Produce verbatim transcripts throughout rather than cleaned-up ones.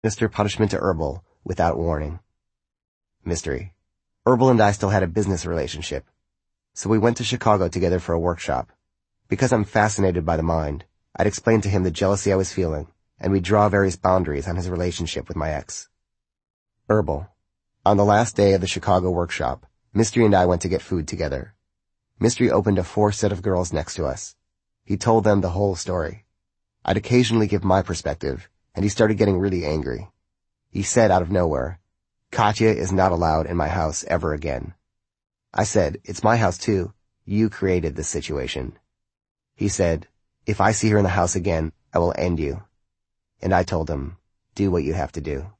Mister Punishment to Herbal without warning. Mystery. Herbal and I still had a business relationship, so we went to Chicago together for a workshop. Because I'm fascinated by the mind, I'd explain to him the jealousy I was feeling, and we'd draw various boundaries on his relationship with my ex. Herbal. On the last day of the Chicago workshop, Mystery and I went to get food together. Mystery opened a fourth set of girls next to us. He told them the whole story. I'd occasionally give my perspective, and he started getting really angry. He said out of nowhere, "Katya is not allowed in my house ever again." I said, "It's my house too. You created this situation." He said, "If I see her in the house again, I will end you." And I told him, "Do what you have to do."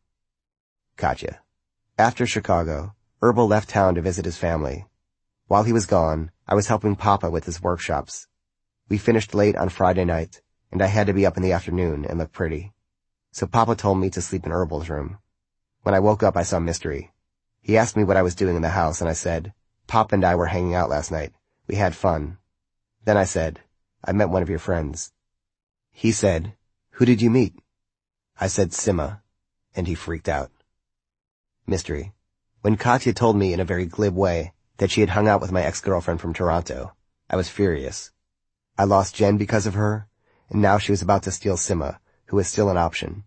Katya. After Chicago, Herbal left town to visit his family. While he was gone, I was helping Papa with his workshops. We finished late on Friday night, and I had to be up in the afternoon and look pretty. So Papa told me to sleep in Herbal's room. When I woke up, I saw Mystery. He asked me what I was doing in the house, and I said, "Papa and I were hanging out last night. We had fun." Then I said, "I met one of your friends." He said, "Who did you meet?" I said, "Sima," and he freaked out. Mystery. When Katya told me in a very glib way that she had hung out with my ex-girlfriend from Toronto, I was furious. I lost Jen because of her, and now she was about to steal Sima, who was still an option.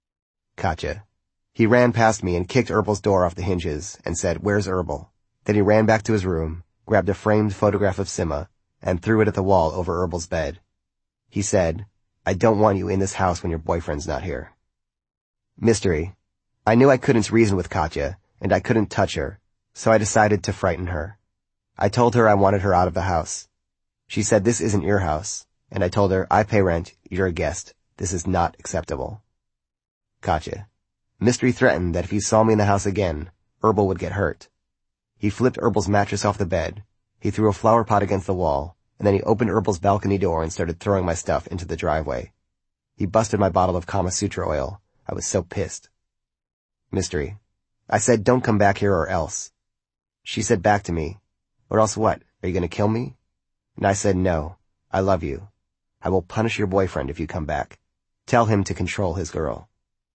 Katya. He ran past me and kicked Herbal's door off the hinges and said, "Where's Herbal?" Then he ran back to his room, grabbed a framed photograph of Sima, and threw it at the wall over Herbal's bed. He said, "I don't want you in this house when your boyfriend's not here." Mystery. I knew I couldn't reason with Katya, and I couldn't touch her, so I decided to frighten her. I told her I wanted her out of the house. She said, "This isn't your house," and I told her, "I pay rent, you're a guest. This is not acceptable." Katya. Mystery threatened that if he saw me in the house again, Herbal would get hurt. He flipped Herbal's mattress off the bed, he threw a flower pot against the wall, and then he opened Herbal's balcony door and started throwing my stuff into the driveway. He busted my bottle of Kama Sutra oil. I was so pissed. Mystery. I said, "Don't come back here or else." She said back to me, "Or else what? Are you going to kill me?" And I said, "No, I love you. I will punish your boyfriend if you come back. Tell him to control his girl."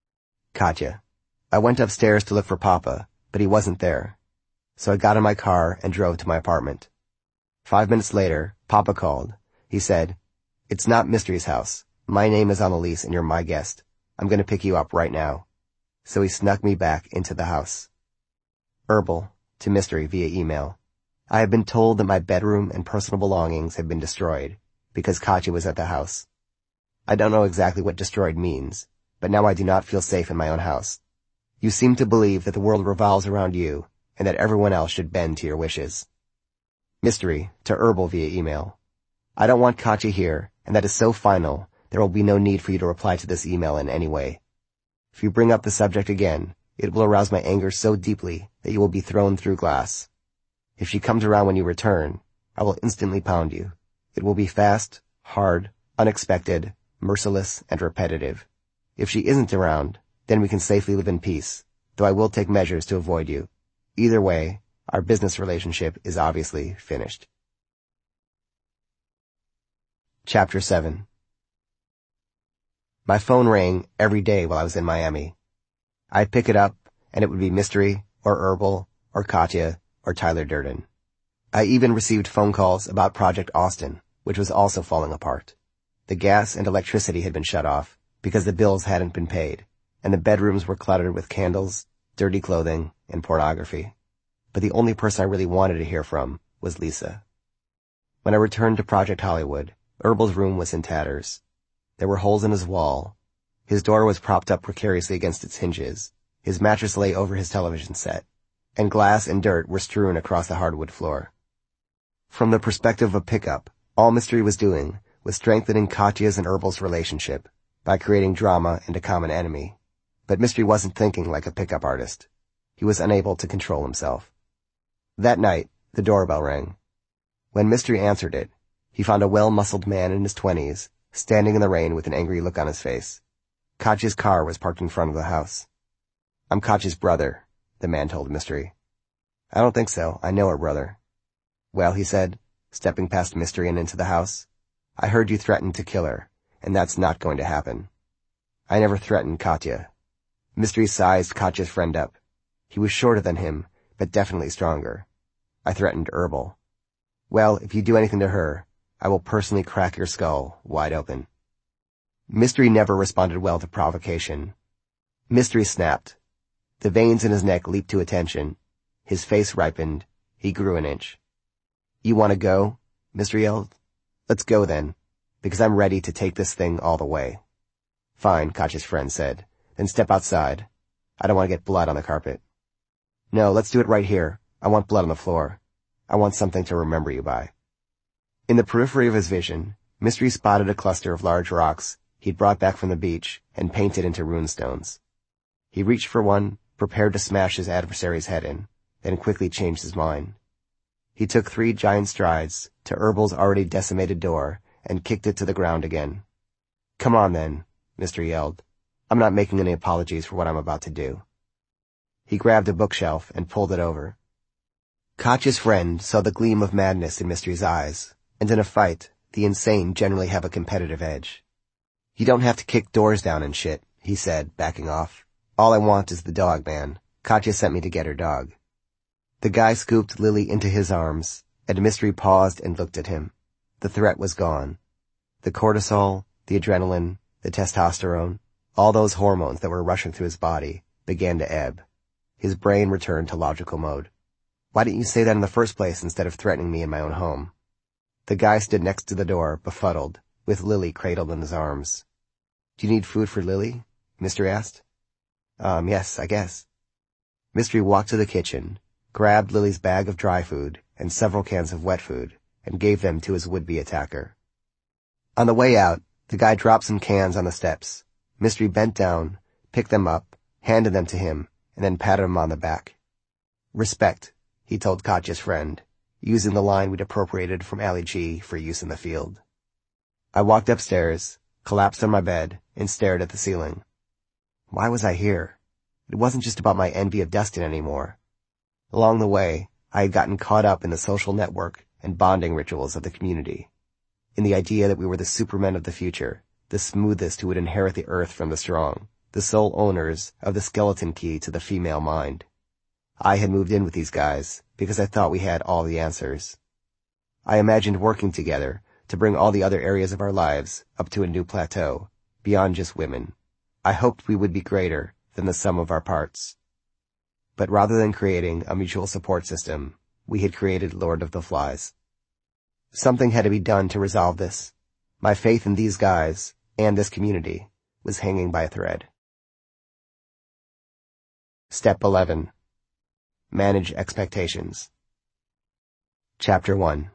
Katya. I went upstairs to look for Papa, but he wasn't there. So I got in my car and drove to my apartment. Five minutes later, Papa called. He said, "It's not Mystery's house. My name is on the lease and you're my guest. I'm going to pick you up right now." So he snuck me back into the house. Herbal, to Mystery via email. I have been told that my bedroom and personal belongings have been destroyed because Katya was at the house. I don't know exactly what destroyed means, but now I do not feel safe in my own house. You seem to believe that the world revolves around you and that everyone else should bend to your wishes. Mystery, to Herbal via email. I don't want Katya here, and that is so final, there will be no need for you to reply to this email in any way. If you bring up the subject again, it will arouse my anger so deeply that you will be thrown through glass. If she comes around when you return, I will instantly pound you. It will be fast, hard, unexpected, merciless, and repetitive. If she isn't around, then we can safely live in peace, though I will take measures to avoid you. Either way, our business relationship is obviously finished. Chapter seven. My phone rang every day while I was in Miami. I'd pick it up, and it would be Mystery, or Herbal, or Katya, or Tyler Durden. I even received phone calls about Project Austin, which was also falling apart. The gas and electricity had been shut off because the bills hadn't been paid, and the bedrooms were cluttered with candles, dirty clothing, and pornography. But the only person I really wanted to hear from was Lisa. When I returned to Project Hollywood, Herbal's room was in tatters. There were holes in his wall. His door was propped up precariously against its hinges. His mattress lay over his television set, and glass and dirt were strewn across the hardwood floor. From the perspective of pickup, all Mystery was doing was strengthening Katya's and Herbal's relationship by creating drama and a common enemy. But Mystery wasn't thinking like a pickup artist. He was unable to control himself. That night, the doorbell rang. When Mystery answered it, he found a well-muscled man in his twenties, standing in the rain with an angry look on his face. Katya's car was parked in front of the house. "I'm Katya's brother," the man told Mystery. "I don't think so. I know her brother." "Well," he said, stepping past Mystery and into the house, "I heard you threatened to kill her, and that's not going to happen." "I never threatened Katya." Mystery sized Katya's friend up. He was shorter than him, but definitely stronger. I threatened Herbal. Well, if you do anything to her, I will personally crack your skull wide open. Mystery never responded well to provocation. Mystery snapped. The veins in his neck leaped to attention. His face ripened. He grew an inch. You want to go? Mystery yelled. Let's go then, because I'm ready to take this thing all the way. Fine, Katya's friend said. Then step outside. I don't want to get blood on the carpet. No, let's do it right here. I want blood on the floor. I want something to remember you by. In the periphery of his vision, Mystery spotted a cluster of large rocks he'd brought back from the beach and painted into runestones. He reached for one, prepared to smash his adversary's head in, then quickly changed his mind. He took three giant strides to Herbal's already decimated door and kicked it to the ground again. Come on then, Mystery yelled. I'm not making any apologies for what I'm about to do. He grabbed a bookshelf and pulled it over. Katya's friend saw the gleam of madness in Mystery's eyes, and in a fight, the insane generally have a competitive edge. You don't have to kick doors down and shit, he said, backing off. All I want is the dog, man. Katya sent me to get her dog. The guy scooped Lily into his arms, and Mystery paused and looked at him. The threat was gone. The cortisol, the adrenaline, the testosterone, all those hormones that were rushing through his body, began to ebb. His brain returned to logical mode. Why didn't you say that in the first place instead of threatening me in my own home? The guy stood next to the door, befuddled, with Lily cradled in his arms. Do you need food for Lily? Mystery asked. Um, yes, I guess. Mystery walked to the kitchen, grabbed Lily's bag of dry food and several cans of wet food, and gave them to his would-be attacker. On the way out, the guy dropped some cans on the steps. Mystery bent down, picked them up, handed them to him, and then patted him on the back. Respect, he told Katya's friend, using the line we'd appropriated from Ali G for use in the field. I walked upstairs, collapsed on my bed, and stared at the ceiling. Why was I here? It wasn't just about my envy of Dustin anymore. Along the way, I had gotten caught up in the social network and bonding rituals of the community, in the idea that we were the supermen of the future, the smoothest who would inherit the earth from the strong, the sole owners of the skeleton key to the female mind. I had moved in with these guys because I thought we had all the answers. I imagined working together to bring all the other areas of our lives up to a new plateau, beyond just women. I hoped we would be greater than the sum of our parts. But rather than creating a mutual support system, we had created Lord of the Flies. Something had to be done to resolve this. My faith in these guys, and this community, was hanging by a thread. Step eleven. Manage expectations. Chapter one.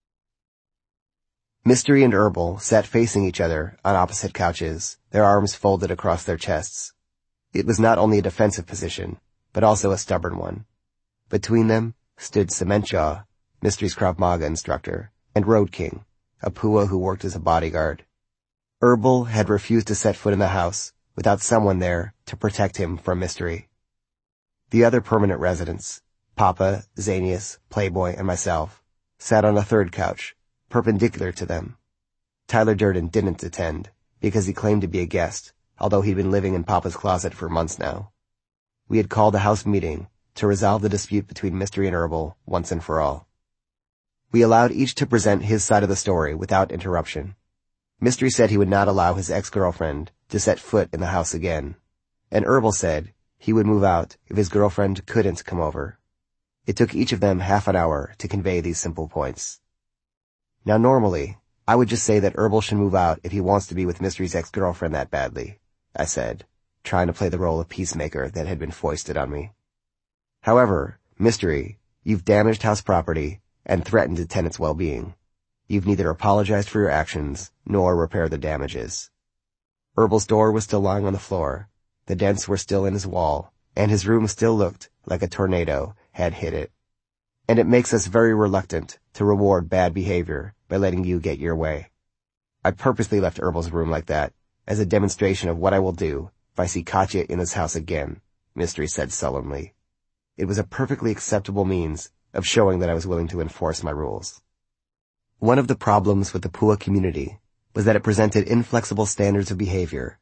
Mystery and Herbal sat facing each other on opposite couches, their arms folded across their chests. It was not only a defensive position, but also a stubborn one. Between them stood Cement Jaw, Mystery's Krav Maga instructor, and Road King, a P U A who worked as a bodyguard. Herbal had refused to set foot in the house without someone there to protect him from Mystery. The other permanent residents, Papa, Zanius, Playboy, and myself, sat on a third couch, perpendicular to them. Tyler Durden didn't attend, because he claimed to be a guest, although he'd been living in Papa's closet for months now. We had called a house meeting to resolve the dispute between Mystery and Herbal once and for all. We allowed each to present his side of the story without interruption. Mystery said he would not allow his ex-girlfriend to set foot in the house again, and Herbal said he would move out if his girlfriend couldn't come over. It took each of them half an hour to convey these simple points. Now normally, I would just say that Herbal should move out if he wants to be with Mystery's ex-girlfriend that badly, I said, trying to play the role of peacemaker that had been foisted on me. However, Mystery, you've damaged house property and threatened the tenant's well-being. You've neither apologized for your actions nor repaired the damages. Herbal's door was still lying on the floor, the dents were still in his wall, and his room still looked like a tornado had hit it. And it makes us very reluctant to reward bad behavior by letting you get your way. I purposely left Herbal's room like that, as a demonstration of what I will do if I see Katya in this house again, Mystery said sullenly. It was a perfectly acceptable means of showing that I was willing to enforce my rules. One of the problems with the P U A community was that it presented inflexible standards of behavior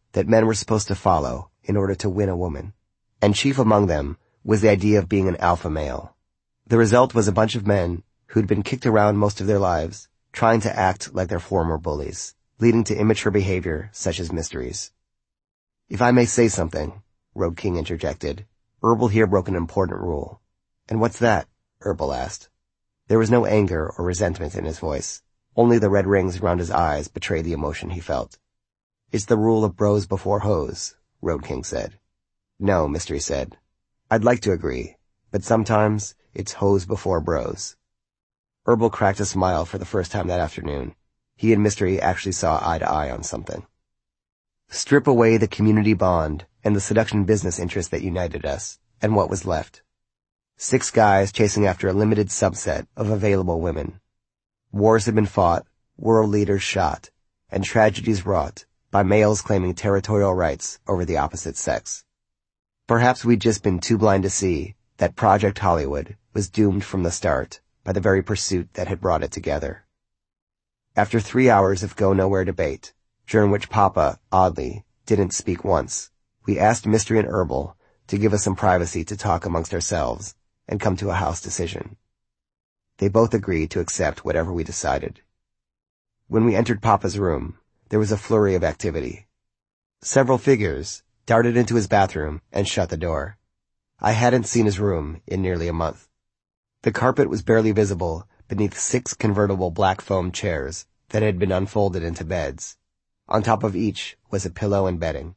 that men were supposed to follow in order to win a woman, and chief among them was the idea of being an alpha male. The result was a bunch of men who'd been kicked around most of their lives, trying to act like their former bullies, leading to immature behavior such as Mystery's. "If I may say something," Road King interjected, "Herbal here broke an important rule." "And what's that?" Herbal asked. There was no anger or resentment in his voice. Only the red rings around his eyes betrayed the emotion he felt. "It's the rule of bros before hoes," Road King said. "No," Mystery said. "I'd like to agree, but sometimes it's hoes before bros." Herbal cracked a smile for the first time that afternoon. He and Mystery actually saw eye to eye on something. Strip away the community bond and the seduction business interest that united us, and what was left? Six guys chasing after a limited subset of available women. Wars had been fought, world leaders shot, and tragedies wrought by males claiming territorial rights over the opposite sex. Perhaps we'd just been too blind to see that Project Hollywood was doomed from the start by the very pursuit that had brought it together. After three hours of go-nowhere debate, during which Papa, oddly, didn't speak once, we asked Mystery and Herbal to give us some privacy to talk amongst ourselves and come to a house decision. They both agreed to accept whatever we decided. When we entered Papa's room, there was a flurry of activity. Several figures darted into his bathroom and shut the door. I hadn't seen his room in nearly a month. The carpet was barely visible beneath six convertible black foam chairs that had been unfolded into beds. On top of each was a pillow and bedding.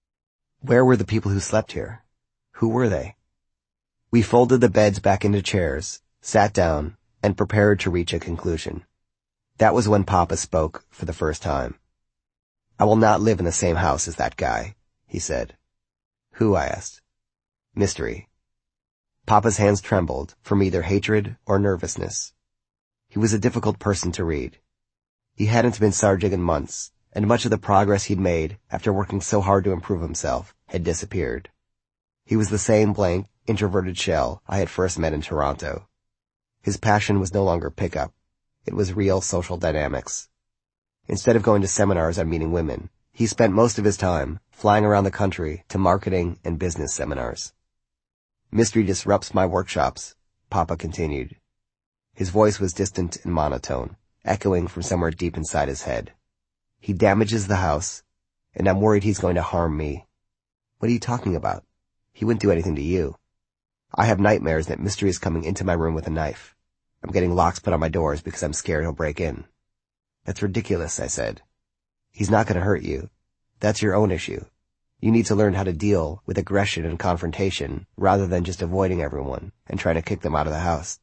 Where were the people who slept here? Who were they? We folded the beds back into chairs, sat down, and prepared to reach a conclusion. That was when Papa spoke for the first time. "I will not live in the same house as that guy," he said. "Who?" I asked. "Mystery." Papa's hands trembled from either hatred or nervousness. He was a difficult person to read. He hadn't been sergeant in months, and much of the progress he'd made after working so hard to improve himself had disappeared. He was the same blank, introverted shell I had first met in Toronto. His passion was no longer pickup. It was real social dynamics. Instead of going to seminars on meeting women, he spent most of his time flying around the country to marketing and business seminars. "Mystery disrupts my workshops," Papa continued. His voice was distant and monotone, echoing from somewhere deep inside his head. "He damages the house, and I'm worried he's going to harm me." "What are you talking about? He wouldn't do anything to you." "I have nightmares that Mystery is coming into my room with a knife. I'm getting locks put on my doors because I'm scared he'll break in." "That's ridiculous," I said. "He's not going to hurt you. That's your own issue. You need to learn how to deal with aggression and confrontation rather than just avoiding everyone and trying to kick them out of the house."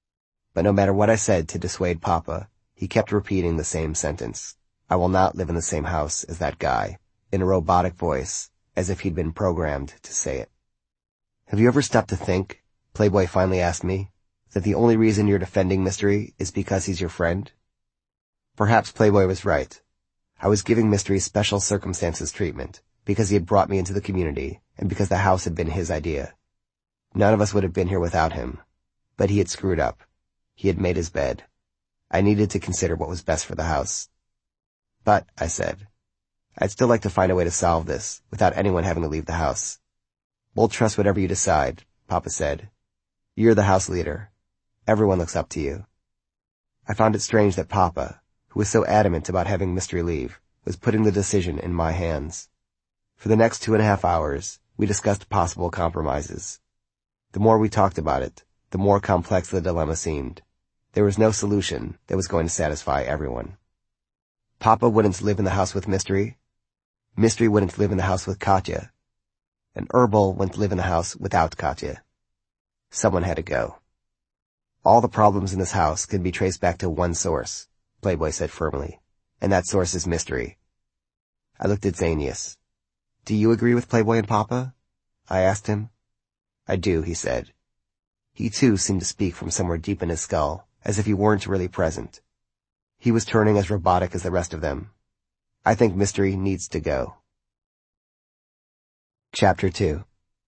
But no matter what I said to dissuade Papa, he kept repeating the same sentence. "I will not live in the same house as that guy," in a robotic voice, as if he'd been programmed to say it. "Have you ever stopped to think," Playboy finally asked me, "that the only reason you're defending Mystery is because he's your friend?" Perhaps Playboy was right. I was giving Mystery special circumstances treatment because he had brought me into the community and because the house had been his idea. None of us would have been here without him, but he had screwed up. He had made his bed. I needed to consider what was best for the house. "But," I said, "I'd still like to find a way to solve this without anyone having to leave the house." "We'll trust whatever you decide," Papa said. "You're the house leader. Everyone looks up to you." I found it strange that Papa, who was so adamant about having Mystery leave, was putting the decision in my hands. For the next two and a half hours, we discussed possible compromises. The more we talked about it, the more complex the dilemma seemed. There was no solution that was going to satisfy everyone. Papa wouldn't live in the house with Mystery. Mystery wouldn't live in the house with Katya. And Herbal wouldn't live in the house without Katya. Someone had to go. "All the problems in this house can be traced back to one source," Playboy said firmly, "and that source is Mystery." I looked at Xanius. "Do you agree with Playboy and Papa?" I asked him. "I do," he said. He too seemed to speak from somewhere deep in his skull, as if he weren't really present. He was turning as robotic as the rest of them. "I think Mystery needs to go." Chapter two.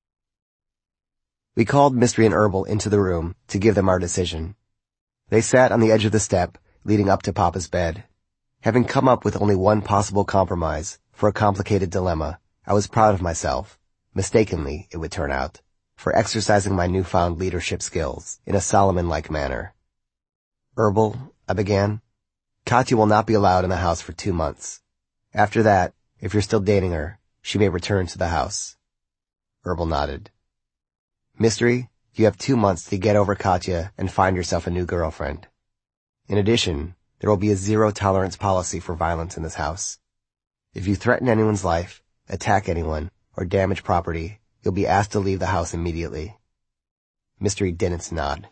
We called Mystery and Herbal into the room to give them our decision. They sat on the edge of the step leading up to Papa's bed. Having come up with only one possible compromise for a complicated dilemma, I was proud of myself, mistakenly, it would turn out, for exercising my newfound leadership skills in a Solomon-like manner. Herbal, I began. Katya will not be allowed in the house for two months. After that, if you're still dating her, she may return to the house. Herbal nodded. Mystery, you have two months to get over Katya and find yourself a new girlfriend. In addition, there will be a zero-tolerance policy for violence in this house. If you threaten anyone's life, attack anyone, or damage property, you'll be asked to leave the house immediately. Mystery didn't nod.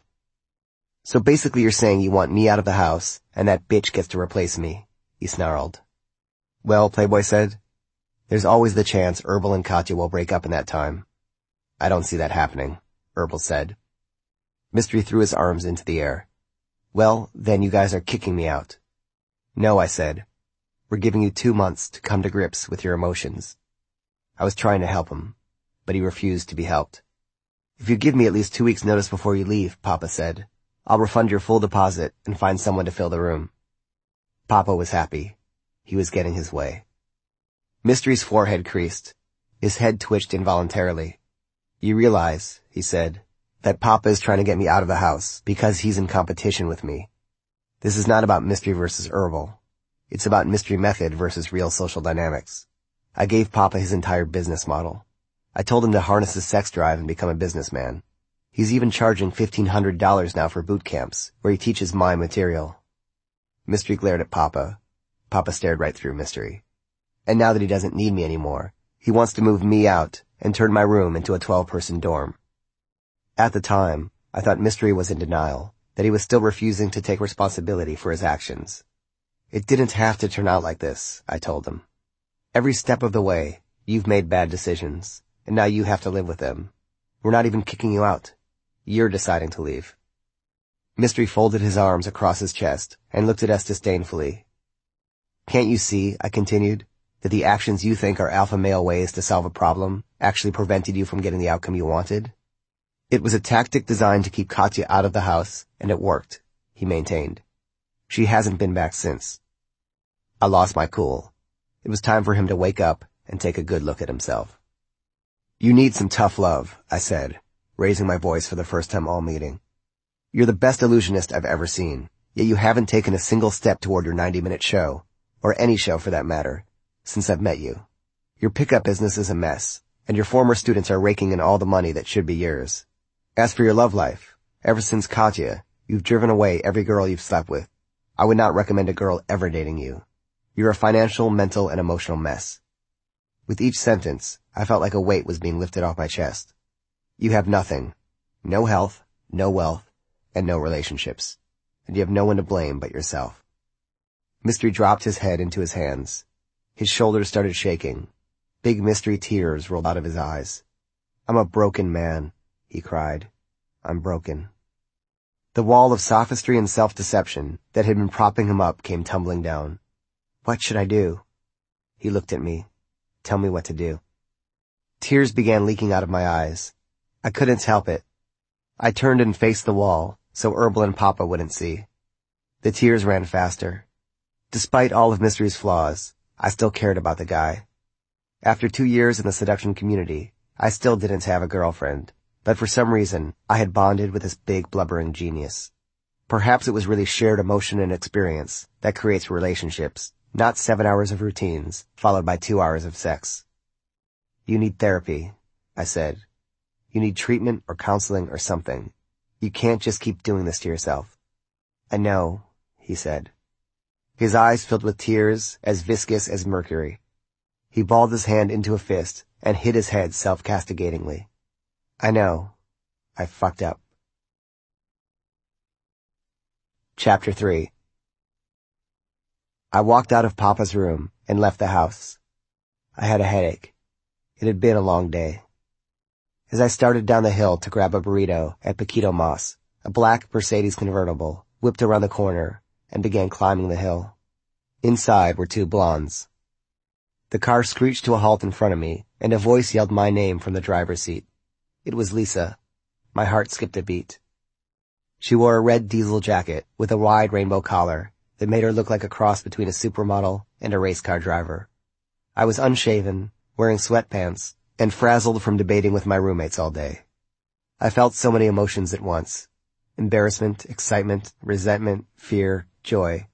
So basically you're saying you want me out of the house, and that bitch gets to replace me, he snarled. Well, Playboy said, there's always the chance Herbal and Katya will break up in that time. I don't see that happening, Herbal said. Mystery threw his arms into the air. Well, then you guys are kicking me out. No, I said. We're giving you two months to come to grips with your emotions. I was trying to help him, but he refused to be helped. If you give me at least two weeks' notice before you leave, Papa said, I'll refund your full deposit and find someone to fill the room. Papa was happy. He was getting his way. Mystery's forehead creased. His head twitched involuntarily. You realize, he said, that Papa is trying to get me out of the house because he's in competition with me. This is not about Mystery versus Herbal. It's about Mystery method versus real social dynamics. I gave Papa his entire business model. I told him to harness his sex drive and become a businessman. He's even charging fifteen hundred dollars now for boot camps, where he teaches my material. Mystery glared at Papa. Papa stared right through Mystery. And now that he doesn't need me anymore, he wants to move me out and turn my room into a twelve-person dorm. At the time, I thought Mystery was in denial, that he was still refusing to take responsibility for his actions. It didn't have to turn out like this, I told him. Every step of the way, you've made bad decisions, and now you have to live with them. We're not even kicking you out. You're deciding to leave. Mystery folded his arms across his chest and looked at us disdainfully. Can't you see, I continued, that the actions you think are alpha male ways to solve a problem actually prevented you from getting the outcome you wanted? It was a tactic designed to keep Katya out of the house, and it worked, he maintained. She hasn't been back since. I lost my cool. It was time for him to wake up and take a good look at himself. You need some tough love, I said, raising my voice for the first time all meeting. You're the best illusionist I've ever seen, yet you haven't taken a single step toward your ninety-minute show, or any show for that matter, since I've met you. Your pickup business is a mess, and your former students are raking in all the money that should be yours. As for your love life, ever since Katya, you've driven away every girl you've slept with. I would not recommend a girl ever dating you. You're a financial, mental, and emotional mess. With each sentence, I felt like a weight was being lifted off my chest. You have nothing. No health, no wealth, and no relationships. And you have no one to blame but yourself. Mystery dropped his head into his hands. His shoulders started shaking. Big Mystery tears rolled out of his eyes. I'm a broken man, he cried. I'm broken. The wall of sophistry and self-deception that had been propping him up came tumbling down. What should I do? He looked at me. Tell me what to do. Tears began leaking out of my eyes. I couldn't help it. I turned and faced the wall, so Herbal and Papa wouldn't see. The tears ran faster. Despite all of Mystery's flaws, I still cared about the guy. After two years in the seduction community, I still didn't have a girlfriend, but for some reason, I had bonded with this big blubbering genius. Perhaps it was really shared emotion and experience that creates relationships, not seven hours of routines, followed by two hours of sex. You need therapy, I said. You need treatment or counseling or something. You can't just keep doing this to yourself. I know, he said. His eyes filled with tears as viscous as mercury. He balled his hand into a fist and hit his head self-castigatingly. I know. I fucked up. Chapter three. I walked out of Papa's room and left the house. I had a headache. It had been a long day. As I started down the hill to grab a burrito at Paquito Mas, a black Mercedes convertible whipped around the corner and began climbing the hill. Inside were two blondes. The car screeched to a halt in front of me, and a voice yelled my name from the driver's seat. It was Lisa. My heart skipped a beat. She wore a red diesel jacket with a wide rainbow collar that made her look like a cross between a supermodel and a race car driver. I was unshaven, wearing sweatpants, and frazzled from debating with my roommates all day. I felt so many emotions at once. Embarrassment, excitement, resentment, fear, joy.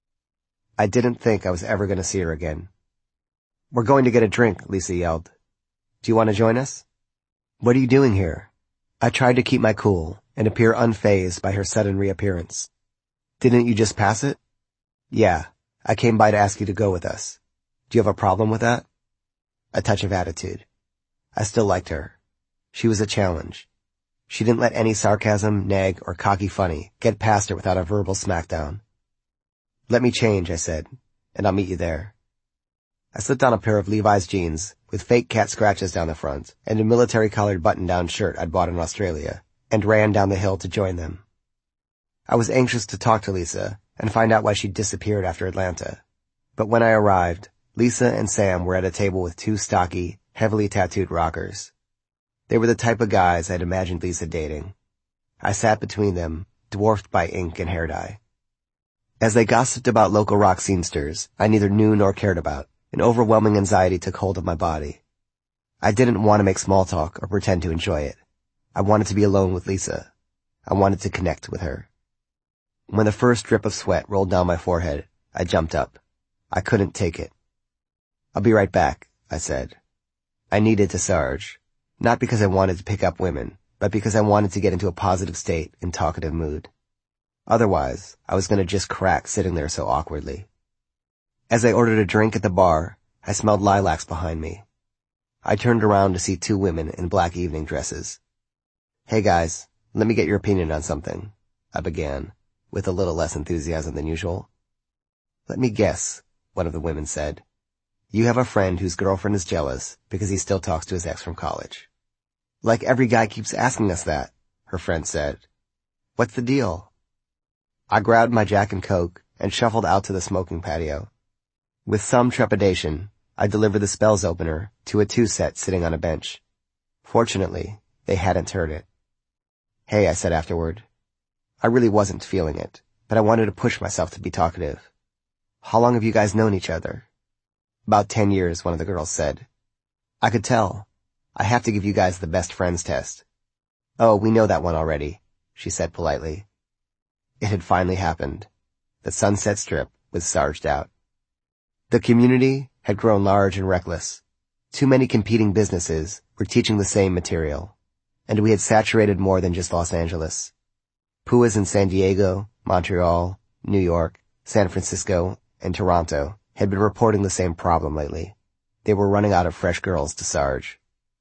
I didn't think I was ever going to see her again. "We're going to get a drink," Lisa yelled. "Do you want to join us?" "What are you doing here?" I tried to keep my cool and appear unfazed by her sudden reappearance. "Didn't you just pass it?" "Yeah, I came by to ask you to go with us. Do you have a problem with that?" A touch of attitude. I still liked her. She was a challenge. She didn't let any sarcasm, nag, or cocky funny get past her without a verbal smackdown. "Let me change," I said, "and I'll meet you there." I slipped on a pair of Levi's jeans with fake cat scratches down the front and a military-collared button-down shirt I'd bought in Australia, and ran down the hill to join them. I was anxious to talk to Lisa and find out why she'd disappeared after Atlanta. But when I arrived, Lisa and Sam were at a table with two stocky, heavily tattooed rockers. They were the type of guys I'd imagined Lisa dating. I sat between them, dwarfed by ink and hair dye. As they gossiped about local rock scenesters I neither knew nor cared about, an overwhelming anxiety took hold of my body. I didn't want to make small talk or pretend to enjoy it. I wanted to be alone with Lisa. I wanted to connect with her. When the first drip of sweat rolled down my forehead, I jumped up. I couldn't take it. "I'll be right back," I said. I needed to Sarge. Not because I wanted to pick up women, but because I wanted to get into a positive state and talkative mood. Otherwise, I was going to just crack sitting there so awkwardly. As I ordered a drink at the bar, I smelled lilacs behind me. I turned around to see two women in black evening dresses. "Hey guys, let me get your opinion on something," I began, with a little less enthusiasm than usual. "Let me guess," one of the women said. "You have a friend whose girlfriend is jealous because he still talks to his ex from college." "Like every guy keeps asking us that," her friend said. "What's the deal?" I grabbed my Jack and Coke and shuffled out to the smoking patio. With some trepidation, I delivered the spells opener to a two-set sitting on a bench. Fortunately, they hadn't heard it. "Hey," I said afterward. I really wasn't feeling it, but I wanted to push myself to be talkative. "How long have you guys known each other?" "About ten years, one of the girls said. "I could tell. I have to give you guys the best friends test." "Oh, we know that one already," she said politely. It had finally happened. The Sunset Strip was Sarged out. The community had grown large and reckless. Too many competing businesses were teaching the same material, and we had saturated more than just Los Angeles. P U As in San Diego, Montreal, New York, San Francisco, and Toronto had been reporting the same problem lately. They were running out of fresh girls to Sarge.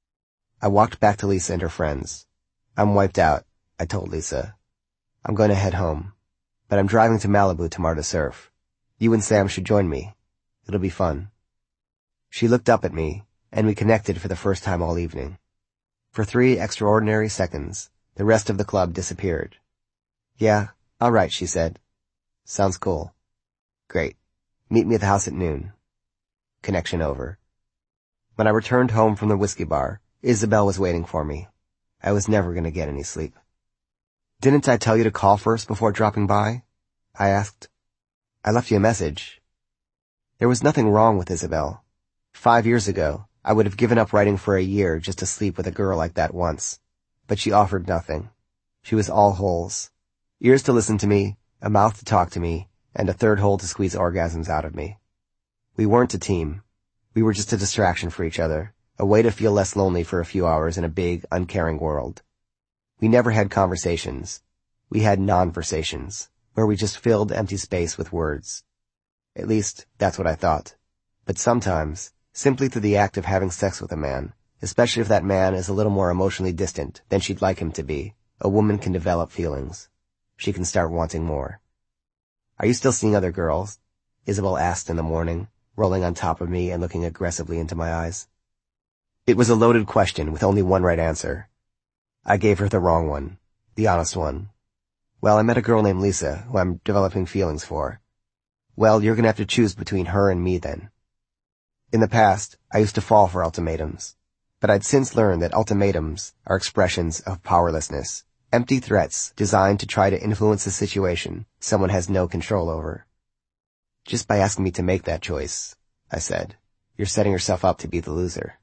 I walked back to Lisa and her friends. "I'm wiped out," I told Lisa. "I'm going to head home, but I'm driving to Malibu tomorrow to surf. You and Sam should join me. It'll be fun." She looked up at me, and we connected for the first time all evening. For three extraordinary seconds, the rest of the club disappeared. "Yeah, all right," she said. "Sounds cool." "Great. Meet me at the house at noon." Connection over. When I returned home from the whiskey bar, Isabel was waiting for me. I was never going to get any sleep. "Didn't I tell you to call first before dropping by?" I asked. "I left you a message." There was nothing wrong with Isabel. Five years ago, I would have given up writing for a year just to sleep with a girl like that once. But she offered nothing. She was all holes. Ears to listen to me, a mouth to talk to me, and a third hole to squeeze orgasms out of me. We weren't a team. We were just a distraction for each other, a way to feel less lonely for a few hours in a big, uncaring world. We never had conversations. We had non-versations, where we just filled empty space with words. At least, that's what I thought. But sometimes, simply through the act of having sex with a man, especially if that man is a little more emotionally distant than she'd like him to be, a woman can develop feelings. She can start wanting more. "Are you still seeing other girls?" Isabel asked in the morning, rolling on top of me and looking aggressively into my eyes. It was a loaded question with only one right answer. I gave her the wrong one, the honest one. "Well, I met a girl named Lisa, who I'm developing feelings for." "Well, you're gonna have to choose between her and me then." In the past, I used to fall for ultimatums, but I'd since learned that ultimatums are expressions of powerlessness, empty threats designed to try to influence a situation someone has no control over. "Just by asking me to make that choice," I said, You're setting yourself up to be the loser.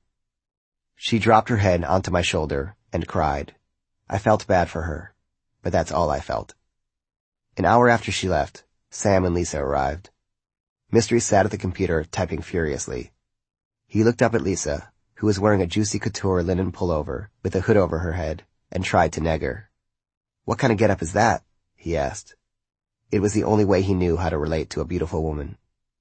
She dropped her head onto my shoulder and cried. I felt bad for her, but that's all I felt. An hour after she left, Sam and Lisa arrived. Mystery sat at the computer typing furiously. He looked up at Lisa, who was wearing a Juicy Couture linen pullover with a hood over her head, and tried to nag her. What kind of getup is that? He asked. It was the only way he knew how to relate to a beautiful woman.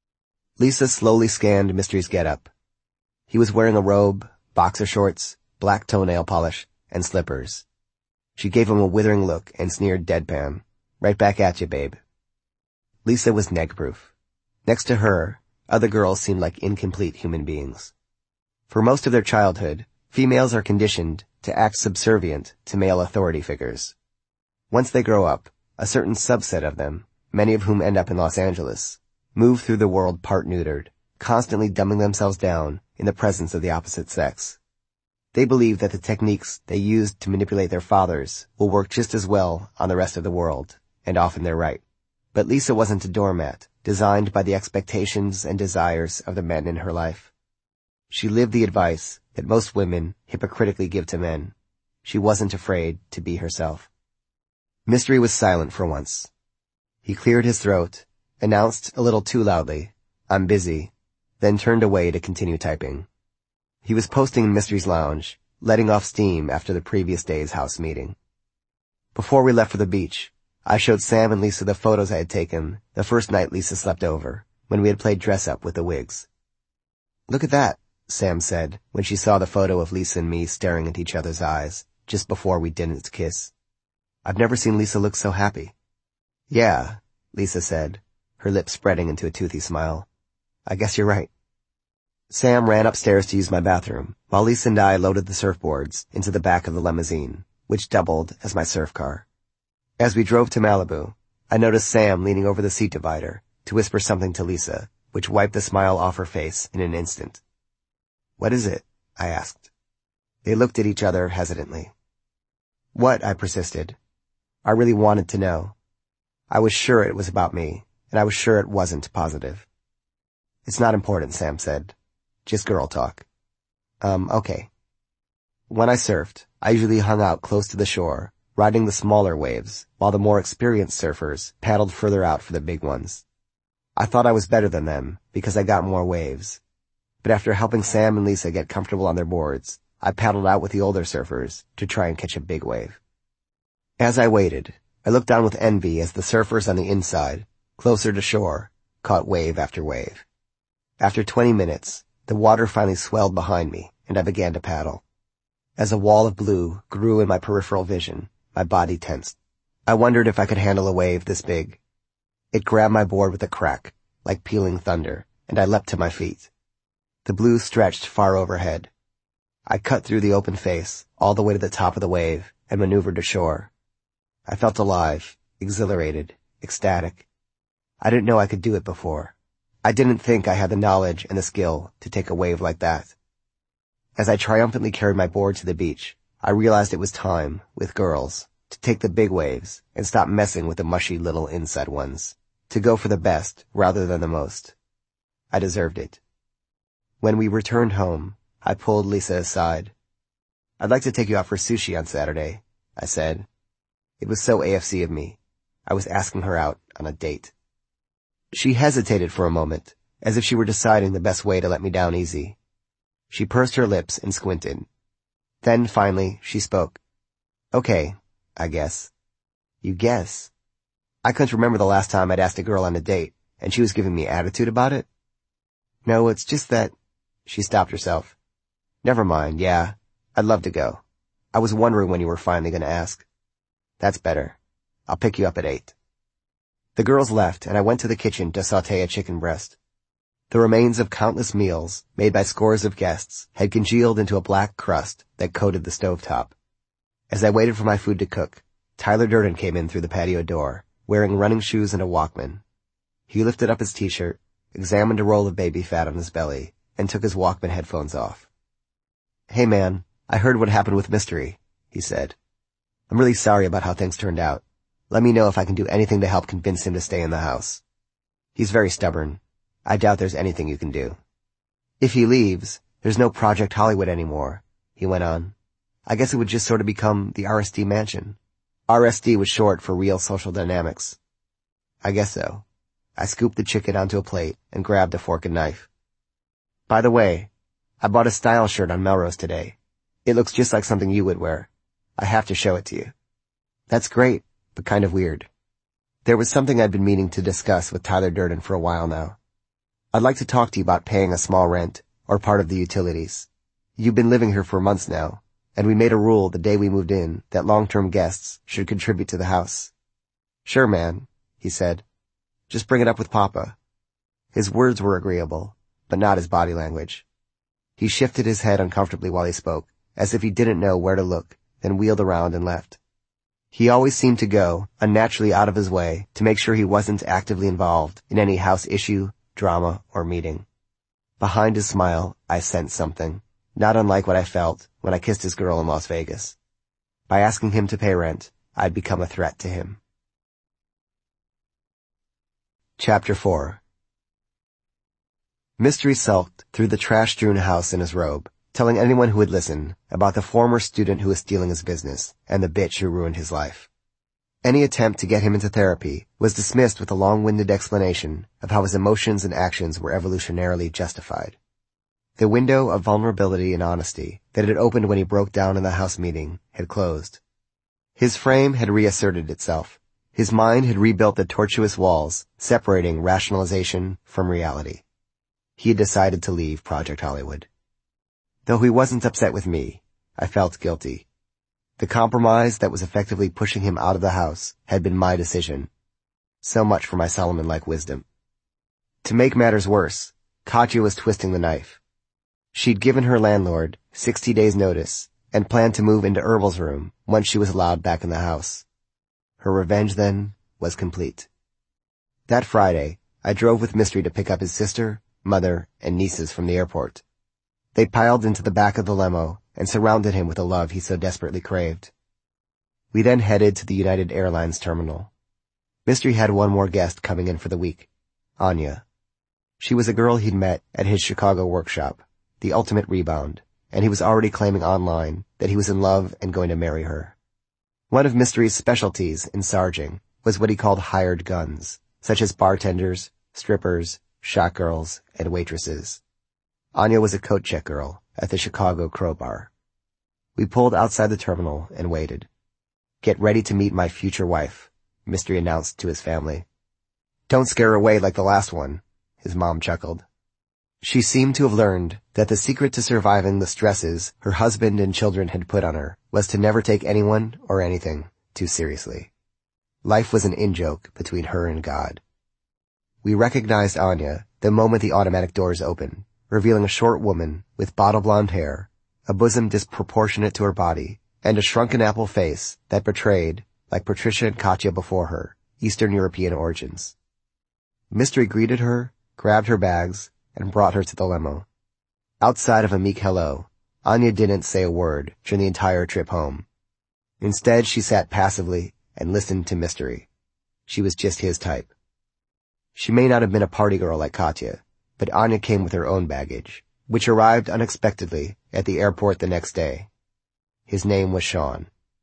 Lisa slowly scanned Mystery's getup. He was wearing a robe, boxer shorts, black toenail polish, and slippers. She gave him a withering look and sneered deadpan. Right back at you, babe. Lisa was neg-proof. Next to her, other girls seemed like incomplete human beings. For most of their childhood, females are conditioned to act subservient to male authority figures. Once they grow up, a certain subset of them, many of whom end up in Los Angeles, move through the world part neutered, constantly dumbing themselves down in the presence of the opposite sex. They believe that the techniques they used to manipulate their fathers will work just as well on the rest of the world, and often they're right. But Lisa wasn't a doormat, designed by the expectations and desires of the men in her life. She lived the advice that most women hypocritically give to men. She wasn't afraid to be herself. Mystery was silent for once. He cleared his throat, announced a little too loudly, I'm busy, then turned away to continue typing. He was posting in Mystery's lounge, letting off steam after the previous day's house meeting. Before we left for the beach, I showed Sam and Lisa the photos I had taken the first night Lisa slept over, when we had played dress-up with the Wigs. Look at that, Sam said, when she saw the photo of Lisa and me staring into each other's eyes, just before we didn't kiss. I've never seen Lisa look so happy. Yeah, Lisa said, her lips spreading into a toothy smile. I guess you're right. Sam ran upstairs to use my bathroom, while Lisa and I loaded the surfboards into the back of the limousine, which doubled as my surf car. As we drove to Malibu, I noticed Sam leaning over the seat divider to whisper something to Lisa, which wiped the smile off her face in an instant. What is it? I asked. They looked at each other hesitantly. What? I persisted. I really wanted to know. I was sure it was about me, and I was sure it wasn't positive. It's not important, Sam said. Just girl talk. Um, okay. When I surfed, I usually hung out close to the shore, riding the smaller waves, while the more experienced surfers paddled further out for the big ones. I thought I was better than them because I got more waves. But after helping Sam and Lisa get comfortable on their boards, I paddled out with the older surfers to try and catch a big wave. As I waited, I looked down with envy as the surfers on the inside, closer to shore, caught wave after wave. After twenty minutes, the water finally swelled behind me, and I began to paddle. As a wall of blue grew in my peripheral vision, my body tensed. I wondered if I could handle a wave this big. It grabbed my board with a crack, like pealing thunder, and I leapt to my feet. The blue stretched far overhead. I cut through the open face, all the way to the top of the wave, and maneuvered to shore. I felt alive, exhilarated, ecstatic. I didn't know I could do it before. I didn't think I had the knowledge and the skill to take a wave like that. As I triumphantly carried my board to the beach, I realized it was time, with girls, to take the big waves and stop messing with the mushy little inside ones, to go for the best rather than the most. I deserved it. When we returned home, I pulled Lisa aside. I'd like to take you out for sushi on Saturday, I said. It was so A F C of me. I was asking her out on a date. She hesitated for a moment, as if she were deciding the best way to let me down easy. She pursed her lips and squinted. Then, finally, she spoke. Okay, I guess. You guess? I couldn't remember the last time I'd asked a girl on a date, and she was giving me attitude about it. No, it's just that... She stopped herself. Never mind, yeah. I'd love to go. I was wondering when you were finally going to ask. That's better. I'll pick you up at eight. The girls left, and I went to the kitchen to sauté a chicken breast. The remains of countless meals, made by scores of guests, had congealed into a black crust that coated the stovetop. As I waited for my food to cook, Tyler Durden came in through the patio door, wearing running shoes and a Walkman. He lifted up his t-shirt, examined a roll of baby fat on his belly, and took his Walkman headphones off. Hey man, I heard what happened with Mystery, he said. I'm really sorry about how things turned out. Let me know if I can do anything to help convince him to stay in the house. He's very stubborn. I doubt there's anything you can do. If he leaves, there's no Project Hollywood anymore, he went on. I guess it would just sort of become the R S D mansion. R S D was short for Real Social Dynamics. I guess so. I scooped the chicken onto a plate and grabbed a fork and knife. By the way, I bought a style shirt on Melrose today. It looks just like something you would wear. I have to show it to you. That's great, but kind of weird. There was something I'd been meaning to discuss with Tyler Durden for a while now. I'd like to talk to you about paying a small rent, or part of the utilities. You've been living here for months now, and we made a rule the day we moved in that long-term guests should contribute to the house. Sure, man, he said. Just bring it up with Papa. His words were agreeable, but not his body language. He shifted his head uncomfortably while he spoke, as if he didn't know where to look, then wheeled around and left. He always seemed to go unnaturally out of his way to make sure he wasn't actively involved in any house issue, drama, or meeting. Behind his smile, I sensed something, not unlike what I felt when I kissed his girl in Las Vegas. By asking him to pay rent, I'd become a threat to him. Chapter four. Mystery sulked through the trash-strewn house in his robe, telling anyone who would listen about the former student who was stealing his business and the bitch who ruined his life. Any attempt to get him into therapy was dismissed with a long-winded explanation of how his emotions and actions were evolutionarily justified. The window of vulnerability and honesty that had opened when he broke down in the house meeting had closed. His frame had reasserted itself. His mind had rebuilt the tortuous walls, separating rationalization from reality. He had decided to leave Project Hollywood. Though he wasn't upset with me, I felt guilty. The compromise that was effectively pushing him out of the house had been my decision. So much for my Solomon-like wisdom. To make matters worse, Katya was twisting the knife. She'd given her landlord sixty days' notice and planned to move into Herbal's room once she was allowed back in the house. Her revenge, then, was complete. That Friday, I drove with Mystery to pick up his sister, mother, and nieces from the airport. They piled into the back of the limo and surrounded him with the love he so desperately craved. We then headed to the United Airlines terminal. Mystery had one more guest coming in for the week, Anya. She was a girl he'd met at his Chicago workshop, the ultimate rebound, and he was already claiming online that he was in love and going to marry her. One of Mystery's specialties in sarging was what he called hired guns, such as bartenders, strippers, shot girls, and waitresses. Anya was a coat check girl at the Chicago Crow Bar. We pulled outside the terminal and waited. Get ready to meet my future wife, Mystery announced to his family. Don't scare her away like the last one, his mom chuckled. She seemed to have learned that the secret to surviving the stresses her husband and children had put on her was to never take anyone or anything too seriously. Life was an in-joke between her and God. We recognized Anya the moment the automatic doors opened, revealing a short woman with bottle blonde hair, a bosom disproportionate to her body, and a shrunken apple face that betrayed, like Patricia and Katya before her, Eastern European origins. Mystery greeted her, grabbed her bags, and brought her to the limo. Outside of a meek hello, Anya didn't say a word during the entire trip home. Instead, she sat passively and listened to Mystery. She was just his type. She may not have been a party girl like Katya, but Anya came with her own baggage, which arrived unexpectedly at the airport the next day. His name was Sean.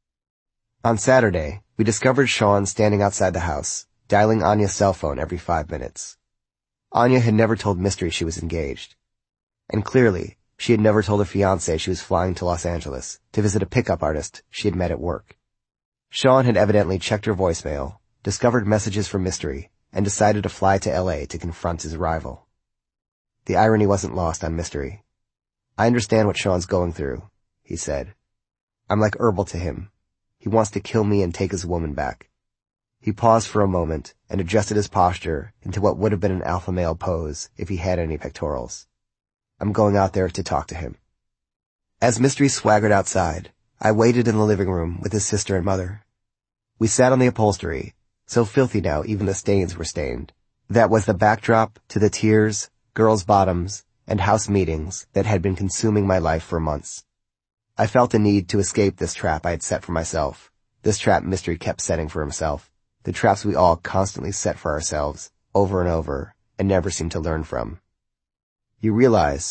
On Saturday, we discovered Sean standing outside the house, dialing Anya's cell phone every five minutes. Anya had never told Mystery she was engaged. And clearly, she had never told her fiancé she was flying to Los Angeles to visit a pickup artist she had met at work. Sean had evidently checked her voicemail, discovered messages from Mystery, and decided to fly to L A to confront his rival. The irony wasn't lost on Mystery. I understand what Sean's going through, he said. I'm like Herbal to him. He wants to kill me and take his woman back. He paused for a moment and adjusted his posture into what would have been an alpha male pose if he had any pectorals. I'm going out there to talk to him. As Mystery swaggered outside, I waited in the living room with his sister and mother. We sat on the upholstery, so filthy now even the stains were stained. That was the backdrop to the tears, girls' bottoms, and house meetings that had been consuming my life for months. I felt a need to escape this trap I had set for myself, this trap Mystery kept setting for himself, the traps we all constantly set for ourselves, over and over, and never seem to learn from. You realize,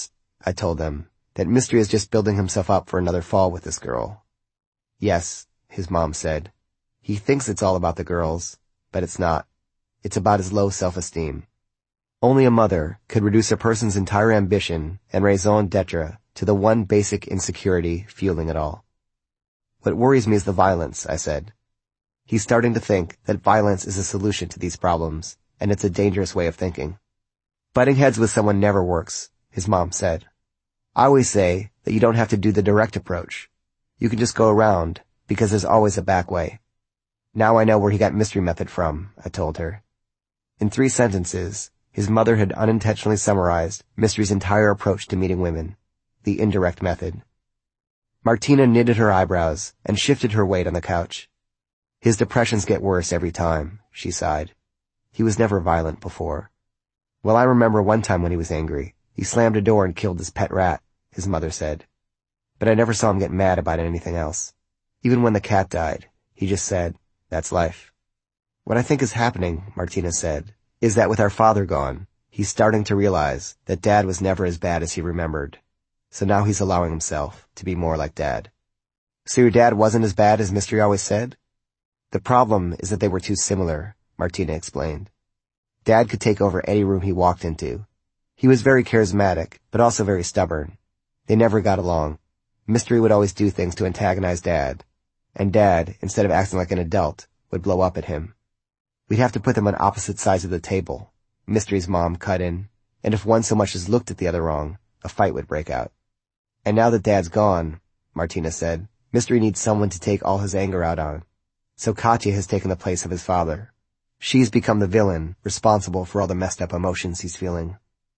I told them, that Mystery is just building himself up for another fall with this girl. Yes, his mom said. He thinks it's all about the girls, but it's not. It's about his low self-esteem. Only a mother could reduce a person's entire ambition and raison d'etre to the one basic insecurity fueling it all. What worries me is the violence, I said. He's starting to think that violence is a solution to these problems, and it's a dangerous way of thinking. Butting heads with someone never works, his mom said. I always say that you don't have to do the direct approach. You can just go around, because there's always a back way. Now I know where he got Mystery Method from, I told her. In three sentences, his mother had unintentionally summarized Mystery's entire approach to meeting women, the indirect method. Martina knitted her eyebrows and shifted her weight on the couch. His depressions get worse every time, she sighed. He was never violent before. Well, I remember one time when he was angry. He slammed a door and killed his pet rat, his mother said. But I never saw him get mad about anything else. Even when the cat died, he just said, that's life. What I think is happening, Martina said, is that with our father gone, he's starting to realize that Dad was never as bad as he remembered. So now he's allowing himself to be more like Dad. So your dad wasn't as bad as Mystery always said? The problem is that they were too similar, Martina explained. Dad could take over any room he walked into. He was very charismatic, but also very stubborn. They never got along. Mystery would always do things to antagonize Dad, and Dad, instead of acting like an adult, would blow up at him. We'd have to put them on opposite sides of the table. Mystery's mom cut in, and if one so much as looked at the other wrong, a fight would break out. And now that Dad's gone, Martina said, Mystery needs someone to take all his anger out on. So Katya has taken the place of his father. She's become the villain, responsible for all the messed up emotions he's feeling.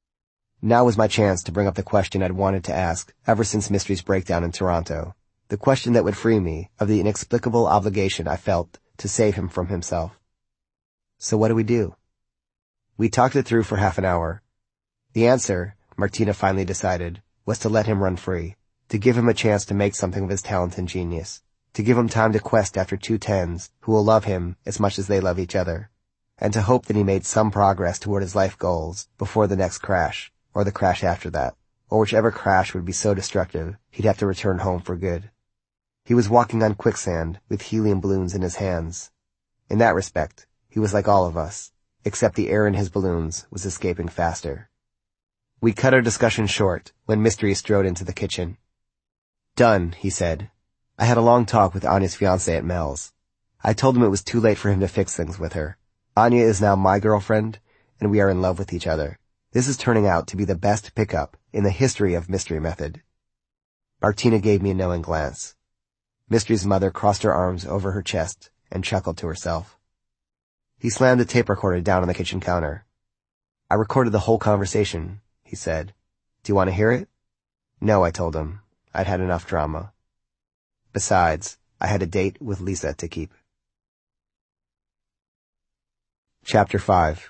Now was my chance to bring up the question I'd wanted to ask ever since Mystery's breakdown in Toronto, the question that would free me of the inexplicable obligation I felt to save him from himself. So what do we do? We talked it through for half an hour. The answer, Martina finally decided, was to let him run free, to give him a chance to make something of his talent and genius, to give him time to quest after two tens who will love him as much as they love each other, and to hope that he made some progress toward his life goals before the next crash, or the crash after that, or whichever crash would be so destructive he'd have to return home for good. He was walking on quicksand with helium balloons in his hands. In that respect, he was like all of us, except the air in his balloons was escaping faster. We cut our discussion short when Mystery strode into the kitchen. Done, he said. I had a long talk with Anya's fiancé at Mel's. I told him it was too late for him to fix things with her. Anya is now my girlfriend, and we are in love with each other. This is turning out to be the best pickup in the history of Mystery Method. Martina gave me a knowing glance. Mystery's mother crossed her arms over her chest and chuckled to herself. He slammed the tape recorder down on the kitchen counter. I recorded the whole conversation, he said. Do you want to hear it? No, I told him. I'd had enough drama. Besides, I had a date with Lisa to keep. Chapter five.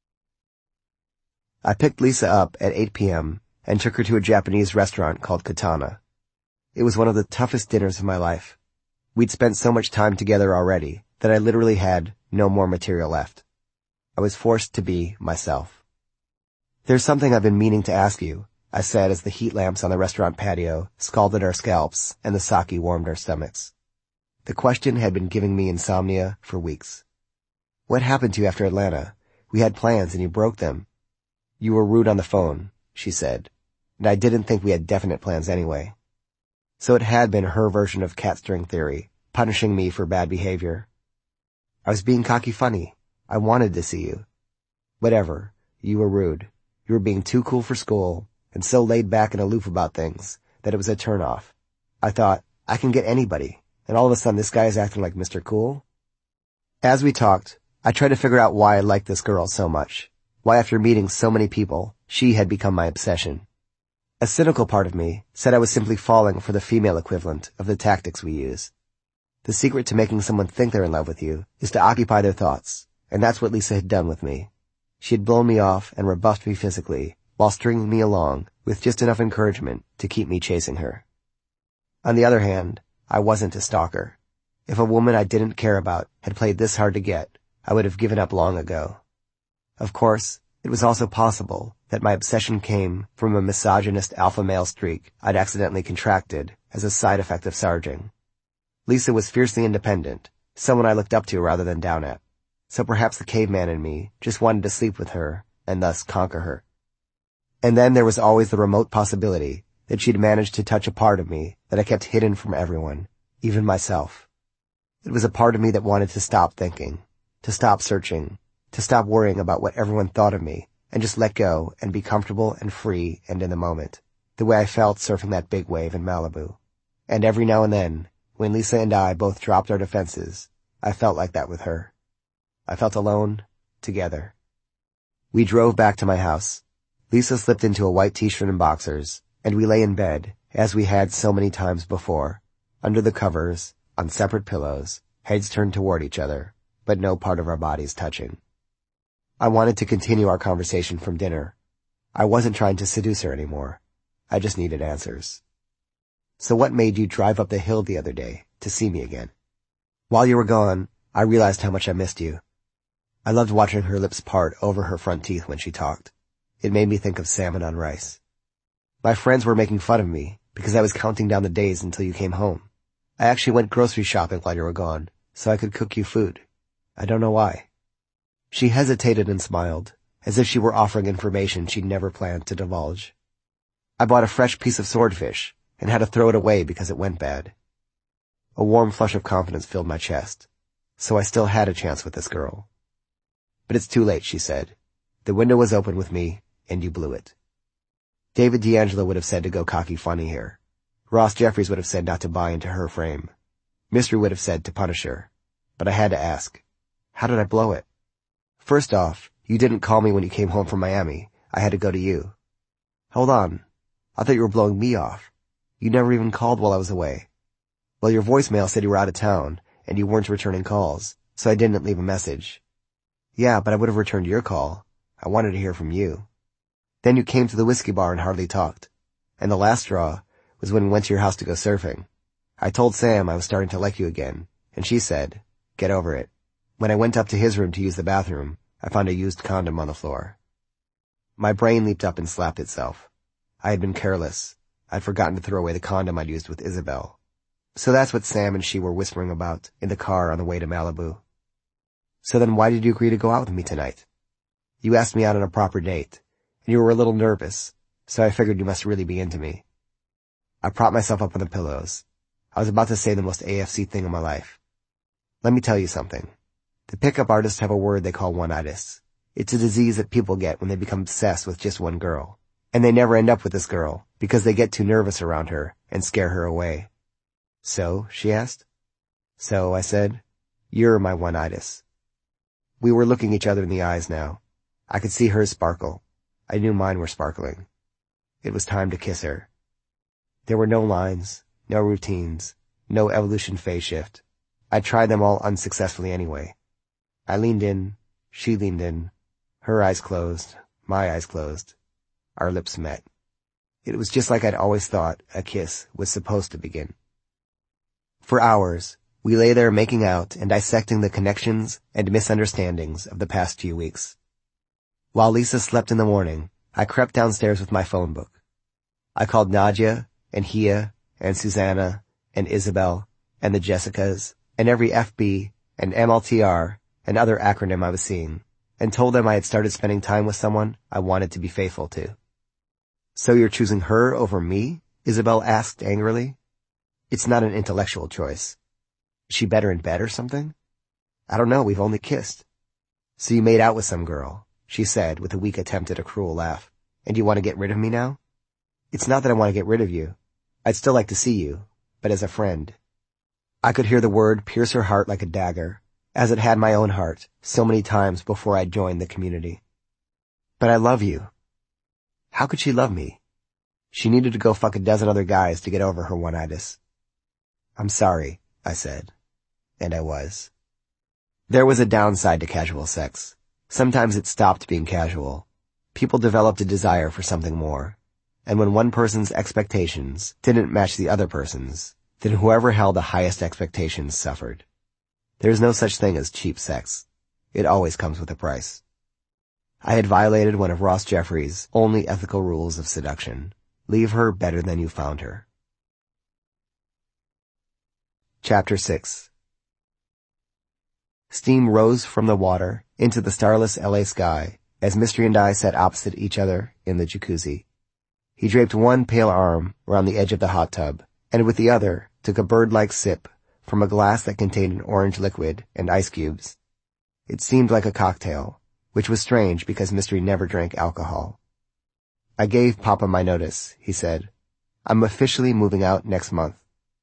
I picked Lisa up at eight p.m. and took her to a Japanese restaurant called Katana. It was one of the toughest dinners of my life. We'd spent so much time together already that I literally had no more material left. I was forced to be myself. There's something I've been meaning to ask you, I said as the heat lamps on the restaurant patio scalded our scalps and the sake warmed our stomachs. The question had been giving me insomnia for weeks. What happened to you after Atlanta? We had plans and you broke them. You were rude on the phone, she said, and I didn't think we had definite plans anyway. So it had been her version of cat string theory, punishing me for bad behavior. I was being cocky funny. I wanted to see you. Whatever. You were rude. You were being too cool for school, and so laid back and aloof about things that it was a turn-off. I thought, I can get anybody, and all of a sudden this guy is acting like Mister Cool? As we talked, I tried to figure out why I liked this girl so much, why after meeting so many people, she had become my obsession. A cynical part of me said I was simply falling for the female equivalent of the tactics we use. The secret to making someone think they're in love with you is to occupy their thoughts, and that's what Lisa had done with me. She had blown me off and rebuffed me physically, while stringing me along with just enough encouragement to keep me chasing her. On the other hand, I wasn't a stalker. If a woman I didn't care about had played this hard to get, I would have given up long ago. Of course, it was also possible that my obsession came from a misogynist alpha male streak I'd accidentally contracted as a side effect of Sarging. Lisa was fiercely independent, someone I looked up to rather than down at, so perhaps the caveman in me just wanted to sleep with her and thus conquer her. And then there was always the remote possibility that she'd managed to touch a part of me that I kept hidden from everyone, even myself. It was a part of me that wanted to stop thinking, to stop searching, to stop worrying about what everyone thought of me, and just let go and be comfortable and free and in the moment, the way I felt surfing that big wave in Malibu. And every now and then, when Lisa and I both dropped our defenses, I felt like that with her. I felt alone, together. We drove back to my house. Lisa slipped into a white t-shirt and boxers, and we lay in bed, as we had so many times before, under the covers, on separate pillows, heads turned toward each other, but no part of our bodies touching. I wanted to continue our conversation from dinner. I wasn't trying to seduce her anymore. I just needed answers. So what made you drive up the hill the other day to see me again? While you were gone, I realized how much I missed you. I loved watching her lips part over her front teeth when she talked. It made me think of salmon on rice. My friends were making fun of me because I was counting down the days until you came home. I actually went grocery shopping while you were gone, so I could cook you food. I don't know why. She hesitated and smiled, as if she were offering information she'd never planned to divulge. I bought a fresh piece of swordfish, and had to throw it away because it went bad. A warm flush of confidence filled my chest, so I still had a chance with this girl. But it's too late, she said. The window was open with me, and you blew it. David D'Angelo would have said to go cocky funny here. Ross Jeffries would have said not to buy into her frame. Mystery would have said to punish her. But I had to ask, how did I blow it? First off, you didn't call me when you came home from Miami. I had to go to you. Hold on. I thought you were blowing me off. You never even called while I was away. Well, your voicemail said you were out of town, and you weren't returning calls, so I didn't leave a message. Yeah, but I would have returned your call. I wanted to hear from you. Then you came to the whiskey bar and hardly talked. And the last straw was when we went to your house to go surfing. I told Sam I was starting to like you again, and she said, get over it. When I went up to his room to use the bathroom, I found a used condom on the floor. My brain leaped up and slapped itself. I had been careless. I'd forgotten to throw away the condom I'd used with Isabel. So that's what Sam and she were whispering about in the car on the way to Malibu. So then why did you agree to go out with me tonight? You asked me out on a proper date, and you were a little nervous, so I figured you must really be into me. I propped myself up on the pillows. I was about to say the most A F C thing in my life. Let me tell you something. The pickup artists have a word they call one-itis. It's a disease that people get when they become obsessed with just one girl. And they never end up with this girl because they get too nervous around her and scare her away. So, she asked. So, I said, you're my one-itis. We were looking each other in the eyes now. I could see hers sparkle. I knew mine were sparkling. It was time to kiss her. There were no lines, no routines, no evolution phase shift. I tried them all unsuccessfully anyway. I leaned in, she leaned in, her eyes closed, my eyes closed. Our lips met. It was just like I'd always thought a kiss was supposed to begin. For hours, we lay there making out and dissecting the connections and misunderstandings of the past few weeks. While Lisa slept in the morning, I crept downstairs with my phone book. I called Nadia and Hia and Susanna and Isabel and the Jessicas and every F B and M L T R and other acronym I was seeing and told them I had started spending time with someone I wanted to be faithful to. So you're choosing her over me? Isabel asked angrily. It's not an intellectual choice. Is she better in bed or something? I don't know, we've only kissed. So you made out with some girl, she said with a weak attempt at a cruel laugh. And you want to get rid of me now? It's not that I want to get rid of you. I'd still like to see you, but as a friend. I could hear the word pierce her heart like a dagger, as it had my own heart so many times before I joined the community. But I love you. How could she love me? She needed to go fuck a dozen other guys to get over her one-itis. I'm sorry, I said. And I was. There was a downside to casual sex. Sometimes it stopped being casual. People developed a desire for something more. And when one person's expectations didn't match the other person's, then whoever held the highest expectations suffered. There's no such thing as cheap sex. It always comes with a price. I had violated one of Ross Jeffries' only ethical rules of seduction. Leave her better than you found her. Chapter six. Steam rose from the water into the starless L A sky as Mystery and I sat opposite each other in the jacuzzi. He draped one pale arm around the edge of the hot tub, and with the other took a bird-like sip from a glass that contained an orange liquid and ice cubes. It seemed like a cocktail, which was strange because Mystery never drank alcohol. I gave Papa my notice, he said. I'm officially moving out next month.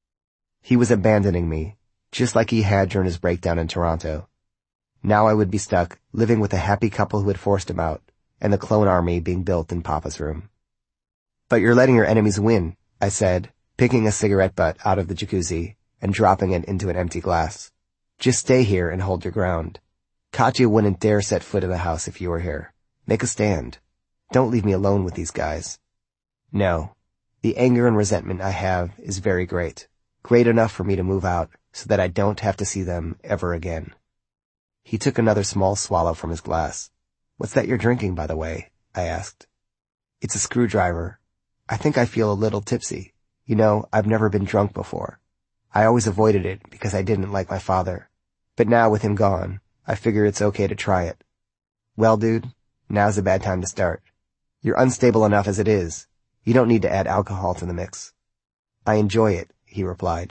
He was abandoning me, just like he had during his breakdown in Toronto. Now I would be stuck living with the happy couple who had forced him out, and the clone army being built in Papa's room. But you're letting your enemies win, I said, picking a cigarette butt out of the jacuzzi and dropping it into an empty glass. Just stay here and hold your ground. Katya wouldn't dare set foot in the house if you were here. Make a stand. Don't leave me alone with these guys. No. The anger and resentment I have is very great. Great enough for me to move out so that I don't have to see them ever again. He took another small swallow from his glass. What's that you're drinking, by the way? I asked. It's a screwdriver. I think I feel a little tipsy. You know, I've never been drunk before. I always avoided it because I didn't like my father. But now with him gone, I figure it's okay to try it. Well, dude, now's a bad time to start. You're unstable enough as it is. You don't need to add alcohol to the mix. I enjoy it, he replied.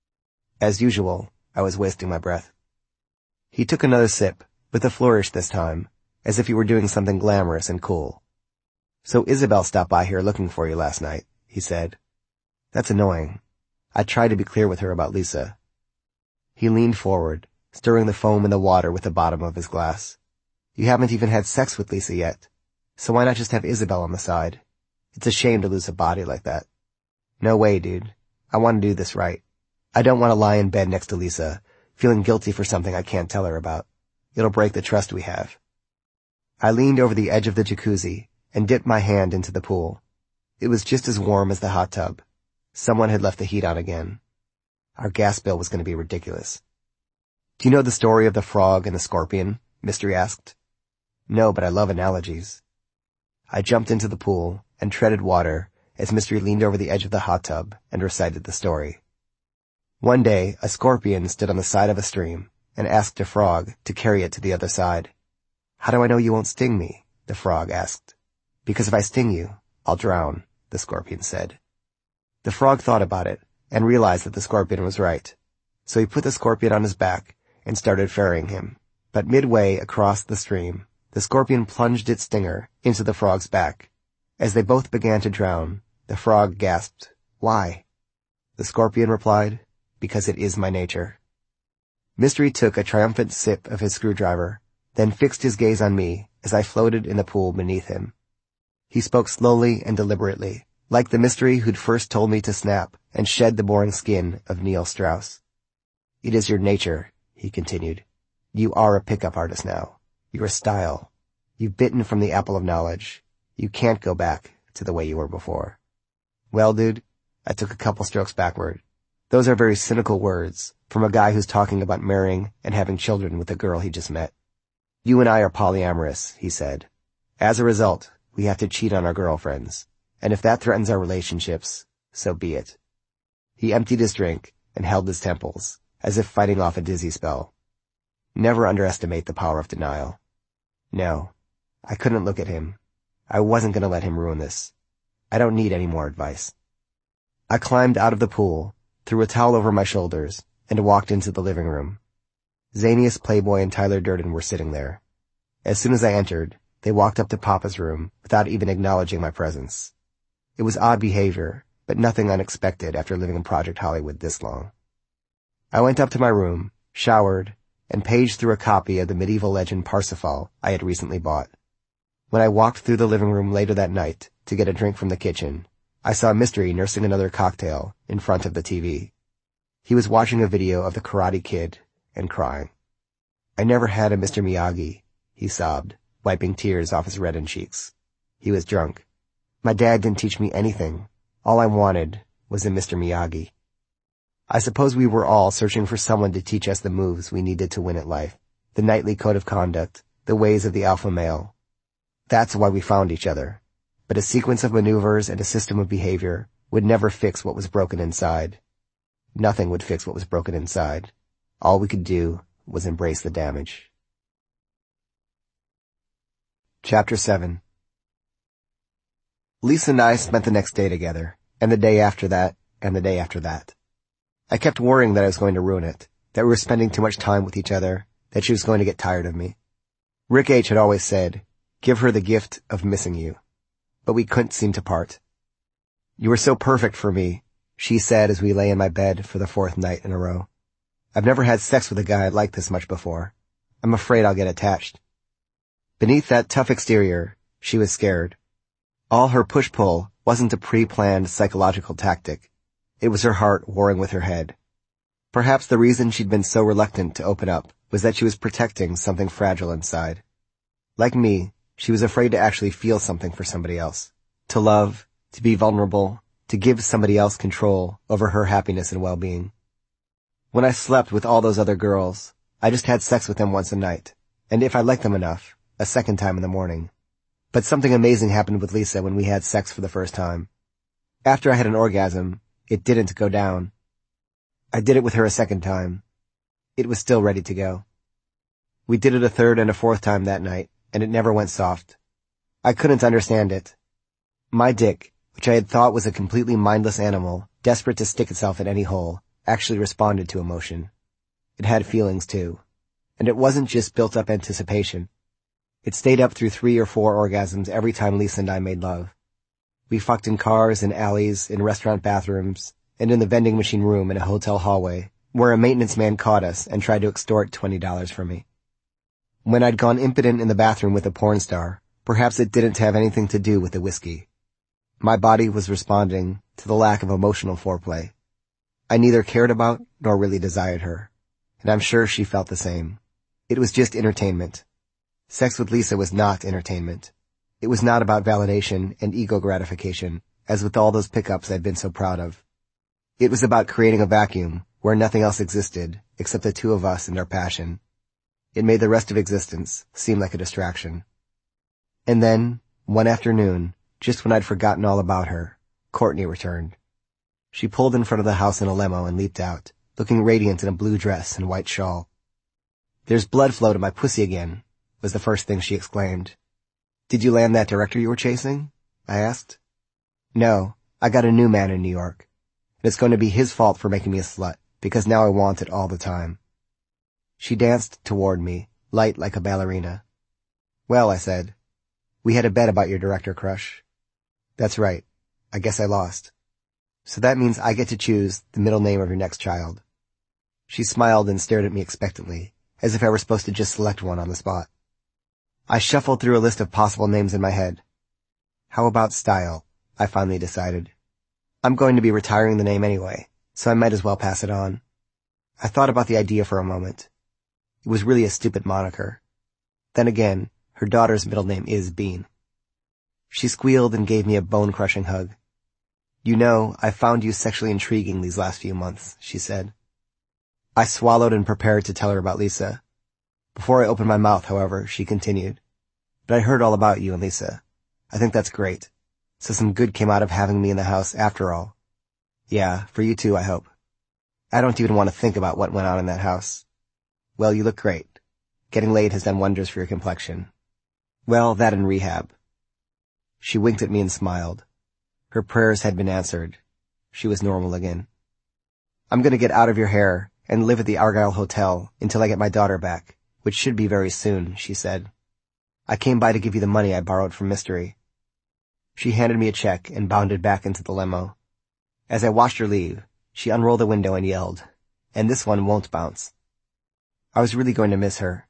As usual, I was wasting my breath. He took another sip, with a flourish this time, as if he were doing something glamorous and cool. So Isabel stopped by here looking for you last night, he said. That's annoying. I tried to be clear with her about Lisa. He leaned forward, stirring the foam in the water with the bottom of his glass. You haven't even had sex with Lisa yet, so why not just have Isabel on the side? It's a shame to lose a body like that. No way, dude. I want to do this right. I don't want to lie in bed next to Lisa, feeling guilty for something I can't tell her about. It'll break the trust we have. I leaned over the edge of the jacuzzi and dipped my hand into the pool. It was just as warm as the hot tub. Someone had left the heat on again. Our gas bill was going to be ridiculous. Do you know the story of the frog and the scorpion? Mystery asked. No, but I love analogies. I jumped into the pool and treaded water as Mystery leaned over the edge of the hot tub and recited the story. One day, a scorpion stood on the side of a stream and asked a frog to carry it to the other side. How do I know you won't sting me? The frog asked. Because if I sting you, I'll drown, the scorpion said. The frog thought about it and realized that the scorpion was right. So he put the scorpion on his back and started ferrying him. But midway across the stream, the scorpion plunged its stinger into the frog's back. As they both began to drown, the frog gasped, Why? The scorpion replied, Because it is my nature. Mystery took a triumphant sip of his screwdriver, then fixed his gaze on me as I floated in the pool beneath him. He spoke slowly and deliberately, like the Mystery who'd first told me to snap and shed the boring skin of Neil Strauss. It is your nature, he continued. You are a pickup artist now. You're a style. You've bitten from the apple of knowledge. You can't go back to the way you were before. Well, dude, I took a couple strokes backward. Those are very cynical words from a guy who's talking about marrying and having children with a girl he just met. You and I are polyamorous, he said. As a result, we have to cheat on our girlfriends. And if that threatens our relationships, so be it. He emptied his drink and held his temples, as if fighting off a dizzy spell. Never underestimate the power of denial. No, I couldn't look at him. I wasn't going to let him ruin this. I don't need any more advice. I climbed out of the pool, threw a towel over my shoulders, and walked into the living room. Zanius Playboy and Tyler Durden were sitting there. As soon as I entered, they walked up to Papa's room without even acknowledging my presence. It was odd behavior, but nothing unexpected after living in Project Hollywood this long. I went up to my room, showered, and paged through a copy of the medieval legend Parsifal I had recently bought. When I walked through the living room later that night to get a drink from the kitchen, I saw Mystery nursing another cocktail in front of the T V. He was watching a video of the Karate Kid and crying. I never had a Mister Miyagi, he sobbed, wiping tears off his reddened cheeks. He was drunk. My dad didn't teach me anything. All I wanted was a Mister Miyagi. I suppose we were all searching for someone to teach us the moves we needed to win at life, the knightly code of conduct, the ways of the alpha male. That's why we found each other. But a sequence of maneuvers and a system of behavior would never fix what was broken inside. Nothing would fix what was broken inside. All we could do was embrace the damage. Chapter seven. Lisa and I spent the next day together, and the day after that, and the day after that. I kept worrying that I was going to ruin it, that we were spending too much time with each other, that she was going to get tired of me. Rick H. had always said, "Give her the gift of missing you." But we couldn't seem to part. "You were so perfect for me," she said as we lay in my bed for the fourth night in a row. "I've never had sex with a guy I'd like this much before. I'm afraid I'll get attached." Beneath that tough exterior, she was scared. All her push-pull wasn't a pre-planned psychological tactic. It was her heart warring with her head. Perhaps the reason she'd been so reluctant to open up was that she was protecting something fragile inside. Like me, she was afraid to actually feel something for somebody else. To love, to be vulnerable, to give somebody else control over her happiness and well-being. When I slept with all those other girls, I just had sex with them once a night, and if I liked them enough, a second time in the morning. But something amazing happened with Lisa when we had sex for the first time. After I had an orgasm, it didn't go down. I did it with her a second time. It was still ready to go. We did it a third and a fourth time that night, and it never went soft. I couldn't understand it. My dick, which I had thought was a completely mindless animal, desperate to stick itself in any hole, actually responded to emotion. It had feelings too. And it wasn't just built-up anticipation. It stayed up through three or four orgasms every time Lisa and I made love. We fucked in cars, in alleys, in restaurant bathrooms, and in the vending machine room in a hotel hallway, where a maintenance man caught us and tried to extort twenty dollars from me. When I'd gone impotent in the bathroom with a porn star, perhaps it didn't have anything to do with the whiskey. My body was responding to the lack of emotional foreplay. I neither cared about nor really desired her, and I'm sure she felt the same. It was just entertainment. Sex with Lisa was not entertainment. It was not about validation and ego gratification, as with all those pickups I'd been so proud of. It was about creating a vacuum where nothing else existed except the two of us and our passion. It made the rest of existence seem like a distraction. And then, one afternoon, just when I'd forgotten all about her, Courtney returned. She pulled in front of the house in a limo and leaped out, looking radiant in a blue dress and white shawl. "There's blood flow to my pussy again," was the first thing she exclaimed. "Did you land that director you were chasing?" I asked. "No, I got a new man in New York. And it's going to be his fault for making me a slut, because now I want it all the time." She danced toward me, light like a ballerina. "Well," I said, "we had a bet about your director crush." "That's right. I guess I lost. So that means I get to choose the middle name of your next child." She smiled and stared at me expectantly, as if I were supposed to just select one on the spot. I shuffled through a list of possible names in my head. "How about Style?" I finally decided. "I'm going to be retiring the name anyway, so I might as well pass it on." I thought about the idea for a moment. It was really a stupid moniker. Then again, her daughter's middle name is Bean. She squealed and gave me a bone-crushing hug. "You know, I found you sexually intriguing these last few months," she said. I swallowed and prepared to tell her about Lisa. Before I opened my mouth, however, she continued. "But I heard all about you and Lisa. I think that's great. So some good came out of having me in the house after all." "Yeah, for you too, I hope." "I don't even want to think about what went on in that house." "Well, you look great. Getting laid has done wonders for your complexion." "Well, that and rehab." She winked at me and smiled. Her prayers had been answered. She was normal again. "I'm going to get out of your hair and live at the Argyle Hotel until I get my daughter back, which should be very soon," she said. "I came by to give you the money I borrowed from Mystery." She handed me a check and bounded back into the limo. As I watched her leave, she unrolled the window and yelled, "And this one won't bounce." I was really going to miss her.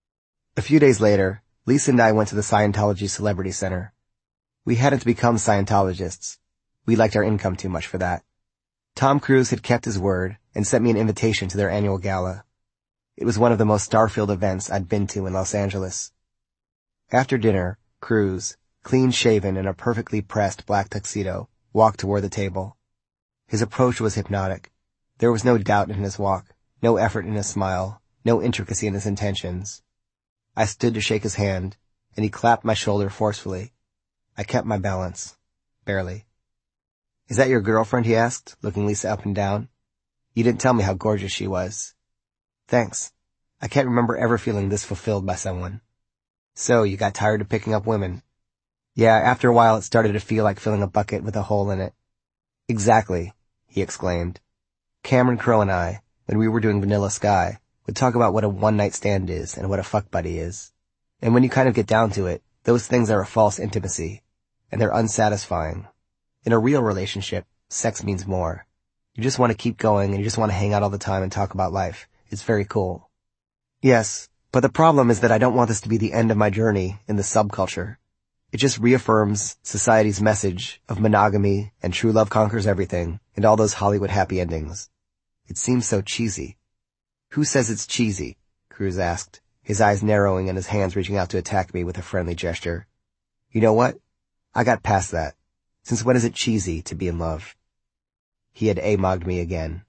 A few days later, Lisa and I went to the Scientology Celebrity Center. We hadn't become Scientologists. We liked our income too much for that. Tom Cruise had kept his word and sent me an invitation to their annual gala. It was one of the most star-filled events I'd been to in Los Angeles. After dinner, Cruise, clean-shaven in a perfectly pressed black tuxedo, walked toward the table. His approach was hypnotic. There was no doubt in his walk, no effort in his smile, no intricacy in his intentions. I stood to shake his hand, and he clapped my shoulder forcefully. I kept my balance. Barely. Is that your girlfriend? He asked, looking Lisa up and down. You didn't tell me how gorgeous she was. Thanks. I can't remember ever feeling this fulfilled by someone. So, you got tired of picking up women? Yeah, after a while it started to feel like filling a bucket with a hole in it. Exactly, he exclaimed. Cameron Crowe and I, when we were doing Vanilla Sky, would talk about what a one-night stand is and what a fuck buddy is. And when you kind of get down to it, those things are a false intimacy, and they're unsatisfying. In a real relationship, sex means more. You just want to keep going and you just want to hang out all the time and talk about life. It's very cool. Yes, but the problem is that I don't want this to be the end of my journey in the subculture. It just reaffirms society's message of monogamy and true love conquers everything and all those Hollywood happy endings. It seems so cheesy. Who says it's cheesy? Cruz asked, his eyes narrowing and his hands reaching out to attack me with a friendly gesture. You know what? I got past that. Since when is it cheesy to be in love? He had amogged me again.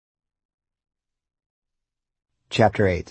Chapter eight.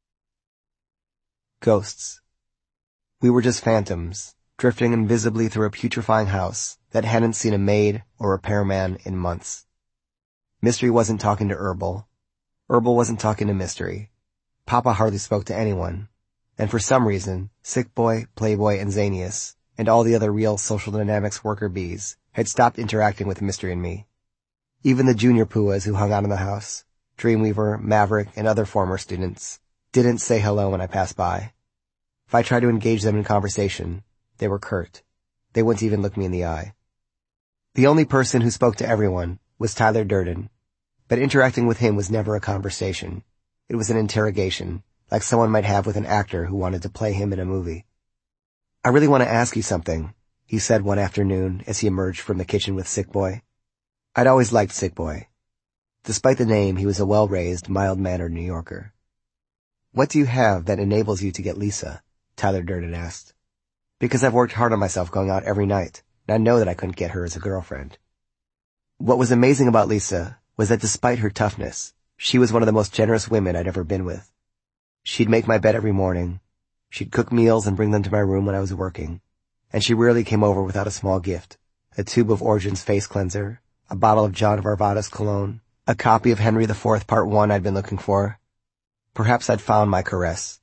Ghosts. We were just phantoms, drifting invisibly through a putrefying house that hadn't seen a maid or repairman in months. Mystery wasn't talking to Herbal. Herbal wasn't talking to Mystery. Papa hardly spoke to anyone. And for some reason, Sick Boy, Playboy, and Xanius, and all the other real social dynamics worker bees, had stopped interacting with Mystery and me. Even the junior Puas who hung out in the house, Dreamweaver, Maverick, and other former students, didn't say hello when I passed by. If I tried to engage them in conversation, they were curt. They wouldn't even look me in the eye. The only person who spoke to everyone was Tyler Durden, but interacting with him was never a conversation. It was an interrogation, like someone might have with an actor who wanted to play him in a movie. I really want to ask you something, he said one afternoon as he emerged from the kitchen with Sick Boy. I'd always liked Sick Boy. Despite the name, he was a well-raised, mild-mannered New Yorker. What do you have that enables you to get Lisa? Tyler Durden asked. Because I've worked hard on myself going out every night, and I know that I couldn't get her as a girlfriend. What was amazing about Lisa was that despite her toughness, she was one of the most generous women I'd ever been with. She'd make my bed every morning. She'd cook meals and bring them to my room when I was working. And she rarely came over without a small gift, a tube of Origin's face cleanser, a bottle of John Varvatos cologne, a copy of Henry the Fourth Part One I'd been looking for. Perhaps I'd found my caress.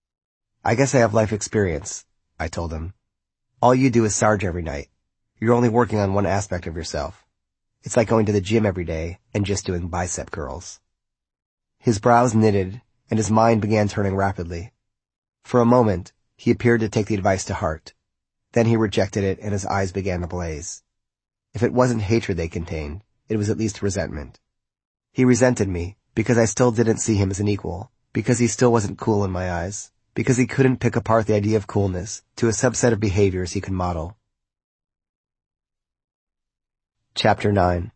I guess I have life experience, I told him. All you do is Sarge every night. You're only working on one aspect of yourself. It's like going to the gym every day and just doing bicep curls. His brows knitted, and his mind began turning rapidly. For a moment, he appeared to take the advice to heart. Then he rejected it, and his eyes began to blaze. If it wasn't hatred they contained, it was at least resentment. He resented me, because I still didn't see him as an equal, because he still wasn't cool in my eyes, because he couldn't pick apart the idea of coolness to a subset of behaviors he could model. Chapter nine.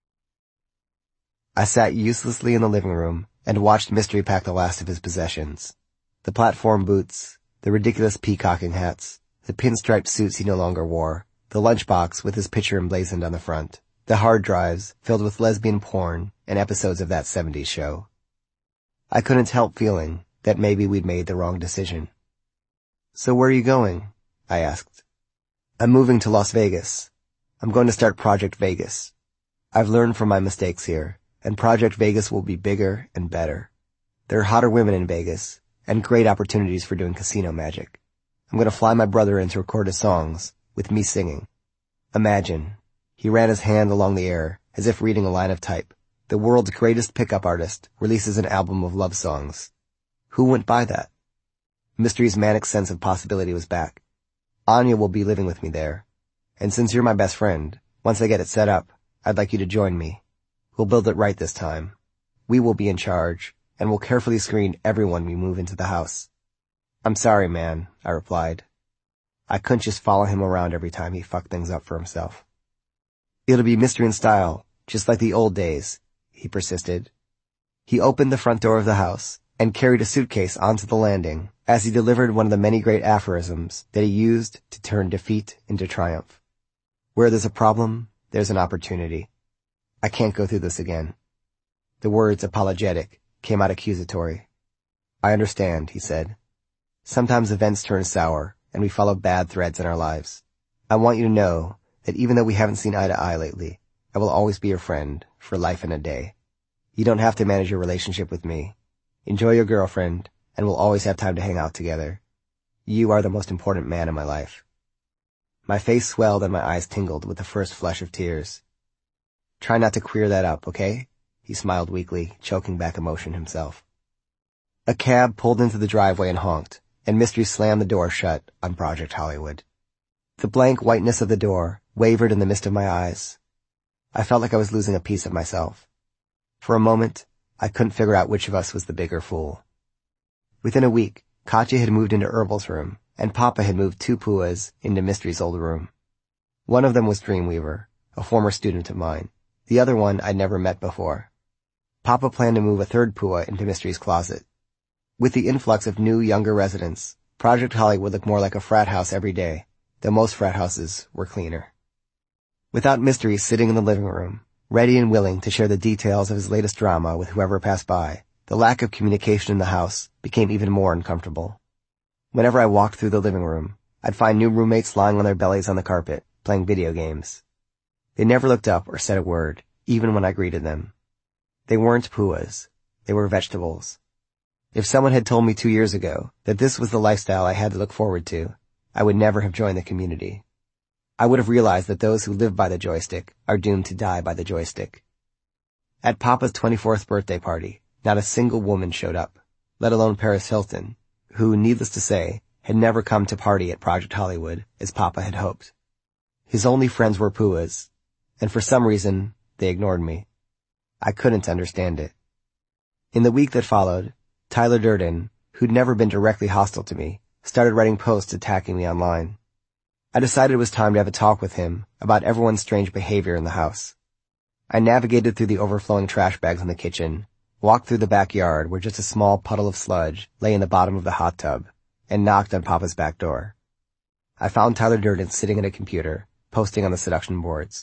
I sat uselessly in the living room and watched Mystery pack the last of his possessions. The platform boots, the ridiculous peacocking hats, the pinstriped suits he no longer wore, the lunchbox with his picture emblazoned on the front, the hard drives filled with lesbian porn and episodes of that seventies show. I couldn't help feeling that maybe we'd made the wrong decision. So where are you going? I asked. I'm moving to Las Vegas. I'm going to start Project Vegas. I've learned from my mistakes here, and Project Vegas will be bigger and better. There are hotter women in Vegas, and great opportunities for doing casino magic. I'm going to fly my brother in to record his songs, with me singing. Imagine. He ran his hand along the air, as if reading a line of type. The world's greatest pickup artist releases an album of love songs. Who wouldn't buy that? Mystery's manic sense of possibility was back. Anya will be living with me there. And since you're my best friend, once I get it set up, I'd like you to join me. We'll build it right this time. We will be in charge, and we'll carefully screen everyone we move into the house. I'm sorry, man, I replied. I couldn't just follow him around every time he fucked things up for himself. It'll be Mystery in style, just like the old days, he persisted. He opened the front door of the house and carried a suitcase onto the landing as he delivered one of the many great aphorisms that he used to turn defeat into triumph. Where there's a problem, there's an opportunity. I can't go through this again. The words apologetic came out accusatory. I understand, he said. Sometimes events turn sour, and we follow bad threads in our lives. I want you to know that even though we haven't seen eye to eye lately, I will always be your friend for life and a day. You don't have to manage your relationship with me. Enjoy your girlfriend, and we'll always have time to hang out together. You are the most important man in my life. My face swelled and my eyes tingled with the first flush of tears. Try not to queer that up, okay? He smiled weakly, choking back emotion himself. A cab pulled into the driveway and honked, and Mystery slammed the door shut on Project Hollywood. The blank whiteness of the door wavered in the mist of my eyes. I felt like I was losing a piece of myself. For a moment, I couldn't figure out which of us was the bigger fool. Within a week, Katya had moved into Herbal's room, and Papa had moved two Puas into Mystery's old room. One of them was Dreamweaver, a former student of mine. The other one I'd never met before. Papa planned to move a third Pua into Mystery's closet. With the influx of new, younger residents, Project Hollywood looked more like a frat house every day, though most frat houses were cleaner. Without Mystery sitting in the living room, ready and willing to share the details of his latest drama with whoever passed by, the lack of communication in the house became even more uncomfortable. Whenever I walked through the living room, I'd find new roommates lying on their bellies on the carpet, playing video games. They never looked up or said a word, even when I greeted them. They weren't Puas. They were vegetables. If someone had told me two years ago that this was the lifestyle I had to look forward to, I would never have joined the community. I would have realized that those who live by the joystick are doomed to die by the joystick. At Papa's twenty-fourth birthday party, not a single woman showed up, let alone Paris Hilton, who, needless to say, had never come to party at Project Hollywood as Papa had hoped. His only friends were Puas, and for some reason, they ignored me. I couldn't understand it. In the week that followed, Tyler Durden, who'd never been directly hostile to me, started writing posts attacking me online. I decided it was time to have a talk with him about everyone's strange behavior in the house. I navigated through the overflowing trash bags in the kitchen, walked through the backyard where just a small puddle of sludge lay in the bottom of the hot tub, and knocked on Papa's back door. I found Tyler Durden sitting at a computer, posting on the seduction boards.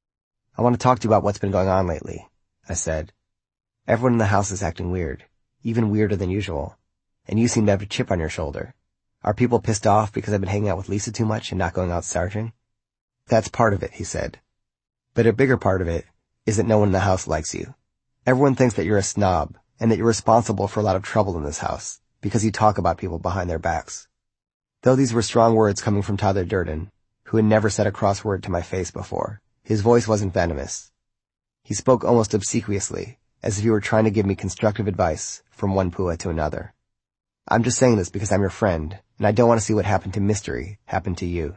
I want to talk to you about what's been going on lately, I said. Everyone in the house is acting weird, even weirder than usual, and you seem to have a chip on your shoulder. Are people pissed off because I've been hanging out with Lisa too much and not going out starching? That's part of it, he said. But a bigger part of it is that no one in the house likes you. Everyone thinks that you're a snob and that you're responsible for a lot of trouble in this house because you talk about people behind their backs. Though these were strong words coming from Tyler Durden, who had never said a cross word to my face before, his voice wasn't venomous. He spoke almost obsequiously, as if he were trying to give me constructive advice from one Pua to another. I'm just saying this because I'm your friend, and I don't want to see what happened to Mystery happen to you.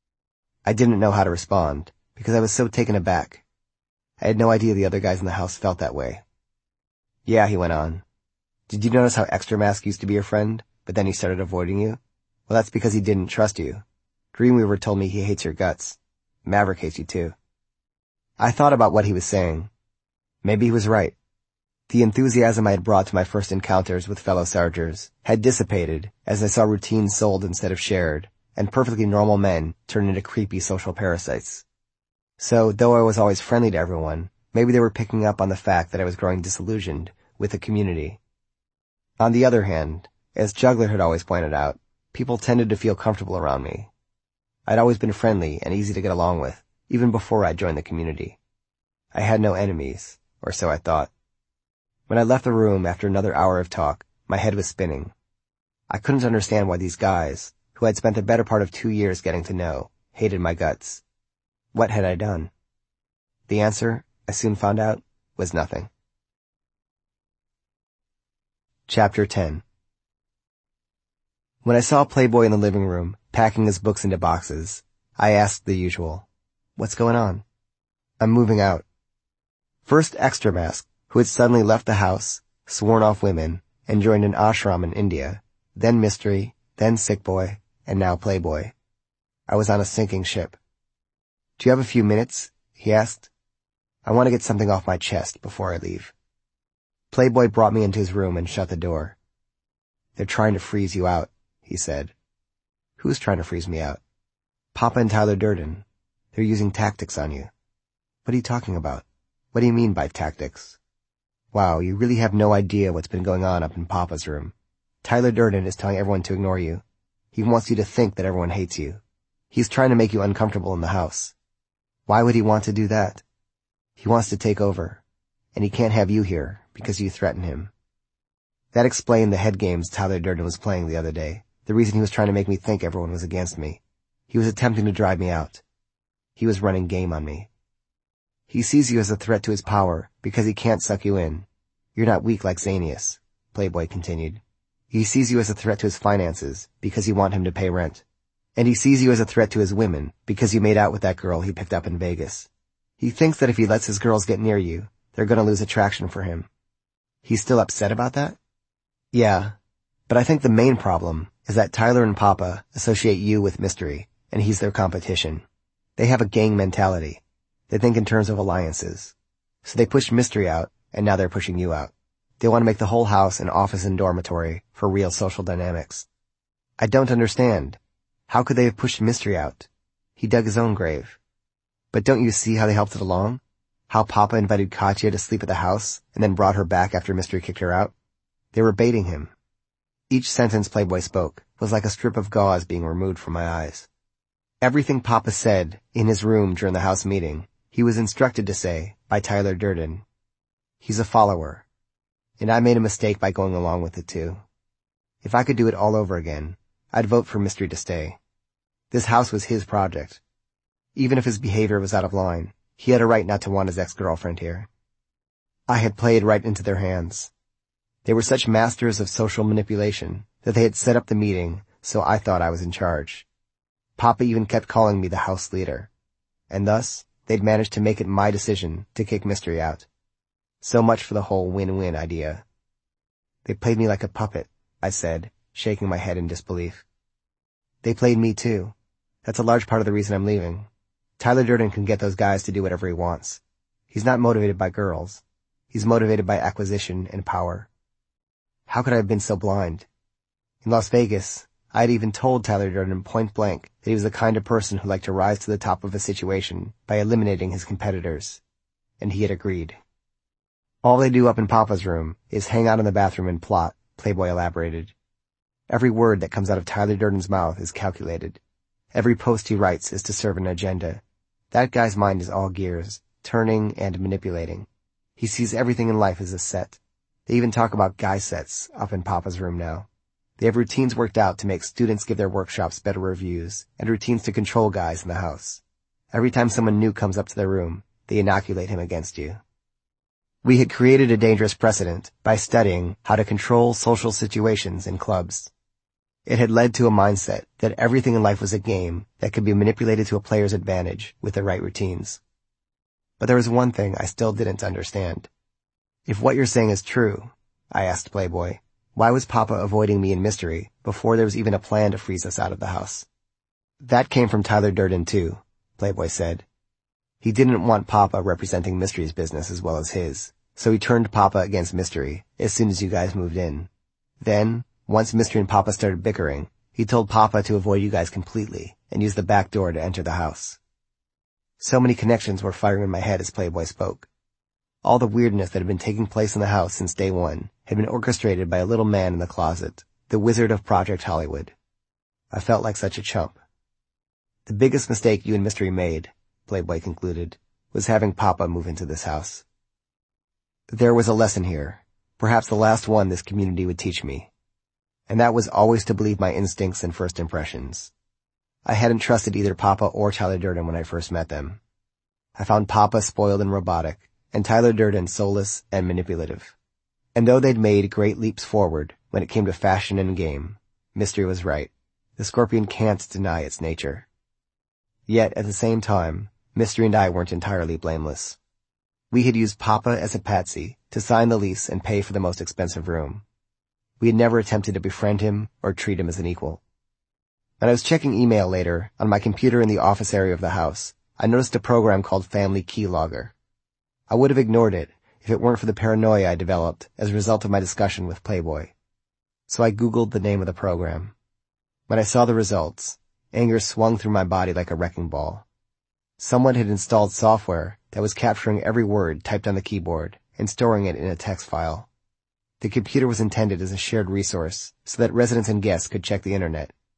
I didn't know how to respond, because I was so taken aback. I had no idea the other guys in the house felt that way. Yeah, he went on. Did you notice how Extra Mask used to be your friend, but then he started avoiding you? Well, that's because he didn't trust you. Dreamweaver told me he hates your guts. Maverick hates you too. I thought about what he was saying. Maybe he was right. The enthusiasm I had brought to my first encounters with fellow Sargers had dissipated as I saw routines sold instead of shared, and perfectly normal men turn into creepy social parasites. So, though I was always friendly to everyone, maybe they were picking up on the fact that I was growing disillusioned with the community. On the other hand, as Juggler had always pointed out, people tended to feel comfortable around me. I'd always been friendly and easy to get along with, even before I joined the community. I had no enemies, or so I thought. When I left the room after another hour of talk, my head was spinning. I couldn't understand why these guys, who I'd spent the better part of two years getting to know, hated my guts. What had I done? The answer, I soon found out, was nothing. Chapter ten. When I saw Playboy in the living room, packing his books into boxes, I asked the usual, "What's going on?" "I'm moving out." First Extra Mask, who had suddenly left the house, sworn off women, and joined an ashram in India, then Mystery, then Sick Boy, and now Playboy. I was on a sinking ship. "Do you have a few minutes?" he asked. "I want to get something off my chest before I leave." Playboy brought me into his room and shut the door. "They're trying to freeze you out," he said. "Who's trying to freeze me out?" "Papa and Tyler Durden. They're using tactics on you." "What are you talking about? What do you mean by tactics?" "Wow, you really have no idea what's been going on up in Papa's room. Tyler Durden is telling everyone to ignore you. He wants you to think that everyone hates you. He's trying to make you uncomfortable in the house. Why would he want to do that? He wants to take over, and he can't have you here because you threaten him. That explained the head games Tyler Durden was playing the other day, the reason he was trying to make me think everyone was against me. He was attempting to drive me out. He was running game on me. He sees you as a threat to his power because he can't suck you in. You're not weak like Xanius, Playboy continued. He sees you as a threat to his finances because you want him to pay rent. And he sees you as a threat to his women because you made out with that girl he picked up in Vegas. He thinks that if he lets his girls get near you, they're going to lose attraction for him. He's still upset about that? Yeah, but I think the main problem is that Tyler and Papa associate you with Mystery, and he's their competition. They have a gang mentality. They think in terms of alliances. So they pushed Mystery out, and now they're pushing you out. They want to make the whole house an office and dormitory for real social dynamics. I don't understand. How could they have pushed Mystery out? He dug his own grave. But don't you see how they helped it along? How Papa invited Katya to sleep at the house, and then brought her back after Mystery kicked her out? They were baiting him. Each sentence Playboy spoke was like a strip of gauze being removed from my eyes. Everything Papa said in his room during the house meeting, he was instructed to say by Tyler Durden. He's a follower. And I made a mistake by going along with it too. If I could do it all over again, I'd vote for Mystery to stay. This house was his project. Even if his behavior was out of line, he had a right not to want his ex-girlfriend here. I had played right into their hands. They were such masters of social manipulation that they had set up the meeting so I thought I was in charge. Papa even kept calling me the house leader. And thus, they'd managed to make it my decision to kick Mystery out. So much for the whole win-win idea. They played me like a puppet, I said, shaking my head in disbelief. They played me too. That's a large part of the reason I'm leaving. Tyler Durden can get those guys to do whatever he wants. He's not motivated by girls. He's motivated by acquisition and power. How could I have been so blind? In Las Vegas, I had even told Tyler Durden point blank that he was the kind of person who liked to rise to the top of a situation by eliminating his competitors. And he had agreed. All they do up in Papa's room is hang out in the bathroom and plot, Playboy elaborated. Every word that comes out of Tyler Durden's mouth is calculated. Every post he writes is to serve an agenda. That guy's mind is all gears, turning and manipulating. He sees everything in life as a set. They even talk about guy sets up in Papa's room now. They have routines worked out to make students give their workshops better reviews, and routines to control guys in the house. Every time someone new comes up to their room, they inoculate him against you. We had created a dangerous precedent by studying how to control social situations in clubs. It had led to a mindset that everything in life was a game that could be manipulated to a player's advantage with the right routines. But there was one thing I still didn't understand. If what you're saying is true, I asked Playboy, why was Papa avoiding me in Mystery before there was even a plan to freeze us out of the house? That came from Tyler Durden too, Playboy said. He didn't want Papa representing Mystery's business as well as his, so he turned Papa against Mystery as soon as you guys moved in. Then, once Mystery and Papa started bickering, he told Papa to avoid you guys completely and use the back door to enter the house. So many connections were firing in my head as Playboy spoke. All the weirdness that had been taking place in the house since day one had been orchestrated by a little man in the closet, the wizard of Project Hollywood. I felt like such a chump. The biggest mistake you and Mystery made, Playboy concluded, was having Papa move into this house. There was a lesson here, perhaps the last one this community would teach me. And that was always to believe my instincts and first impressions. I hadn't trusted either Papa or Tyler Durden when I first met them. I found Papa spoiled and robotic, and Tyler Durden soulless and manipulative. And though they'd made great leaps forward when it came to fashion and game, Mystery was right. The scorpion can't deny its nature. Yet, at the same time, Mystery and I weren't entirely blameless. We had used Papa as a patsy to sign the lease and pay for the most expensive room. We had never attempted to befriend him or treat him as an equal. When I was checking email later, on my computer in the office area of the house, I noticed a program called Family Keylogger. I would have ignored it if it weren't for the paranoia I developed as a result of my discussion with Playboy. So I Googled the name of the program. When I saw the results, anger swung through my body like a wrecking ball. Someone had installed software that was capturing every word typed on the keyboard and storing it in a text file. The computer was intended as a shared resource so that residents and guests could check the internet.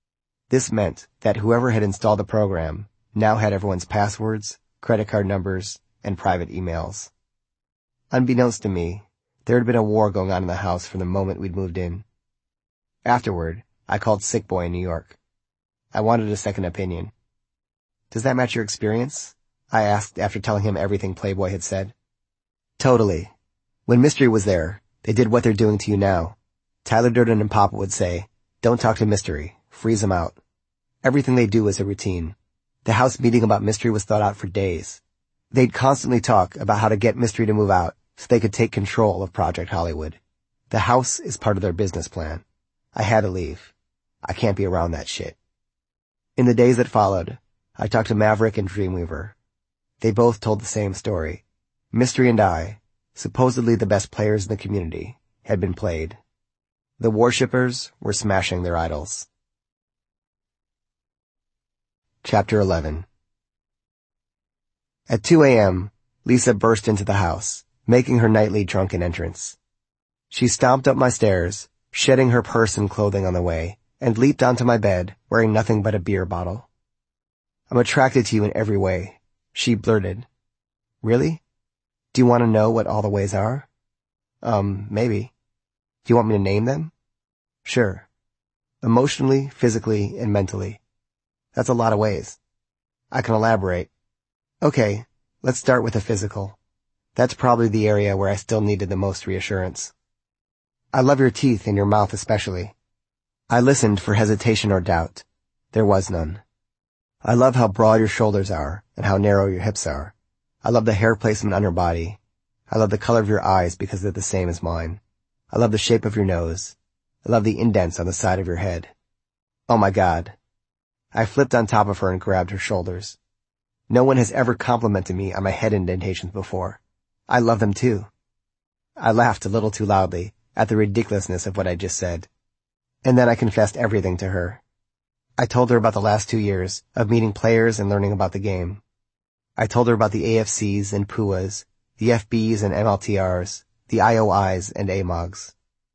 This meant that whoever had installed the program now had everyone's passwords, credit card numbers, and private emails. Unbeknownst to me, there had been a war going on in the house from the moment we'd moved in. Afterward, I called Sick Boy in New York. I wanted a second opinion. "Does that match your experience?" I asked after telling him everything Playboy had said. "Totally. When Mystery was there, they did what they're doing to you now. Tyler Durden and Papa would say, 'Don't talk to Mystery. Freeze him out.' Everything they do is a routine. The house meeting about Mystery was thought out for days. They'd constantly talk about how to get Mystery to move out so they could take control of Project Hollywood. The house is part of their business plan. I had to leave. I can't be around that shit." In the days that followed, I talked to Maverick and Dreamweaver. They both told the same story. Mystery and I, supposedly the best players in the community, had been played. The worshippers were smashing their idols. Chapter eleven. At two a.m., Lisa burst into the house, making her nightly drunken entrance. She stomped up my stairs, shedding her purse and clothing on the way, and leaped onto my bed, wearing nothing but a beer bottle. "I'm attracted to you in every way," she blurted. "Really? Do you want to know what all the ways are?" Um, maybe. "Do you want me to name them?" "Sure. Emotionally, physically, and mentally. That's a lot of ways. I can elaborate. Okay, let's start with the physical. That's probably the area where I still needed the most reassurance. I love your teeth and your mouth especially." I listened for hesitation or doubt. There was none. "I love how broad your shoulders are and how narrow your hips are. I love the hair placement on your body. I love the color of your eyes because they're the same as mine. I love the shape of your nose. I love the indents on the side of your head. Oh my God." I flipped on top of her and grabbed her shoulders. No one has ever complimented me on my head indentations before. I love them too. I laughed a little too loudly at the ridiculousness of what I just said. And then I confessed everything to her. I told her about the last two years of meeting players and learning about the game. I told her about the A F Cs and P U As, the F Bs and M L T Rs, the I O Is and A M O Gs.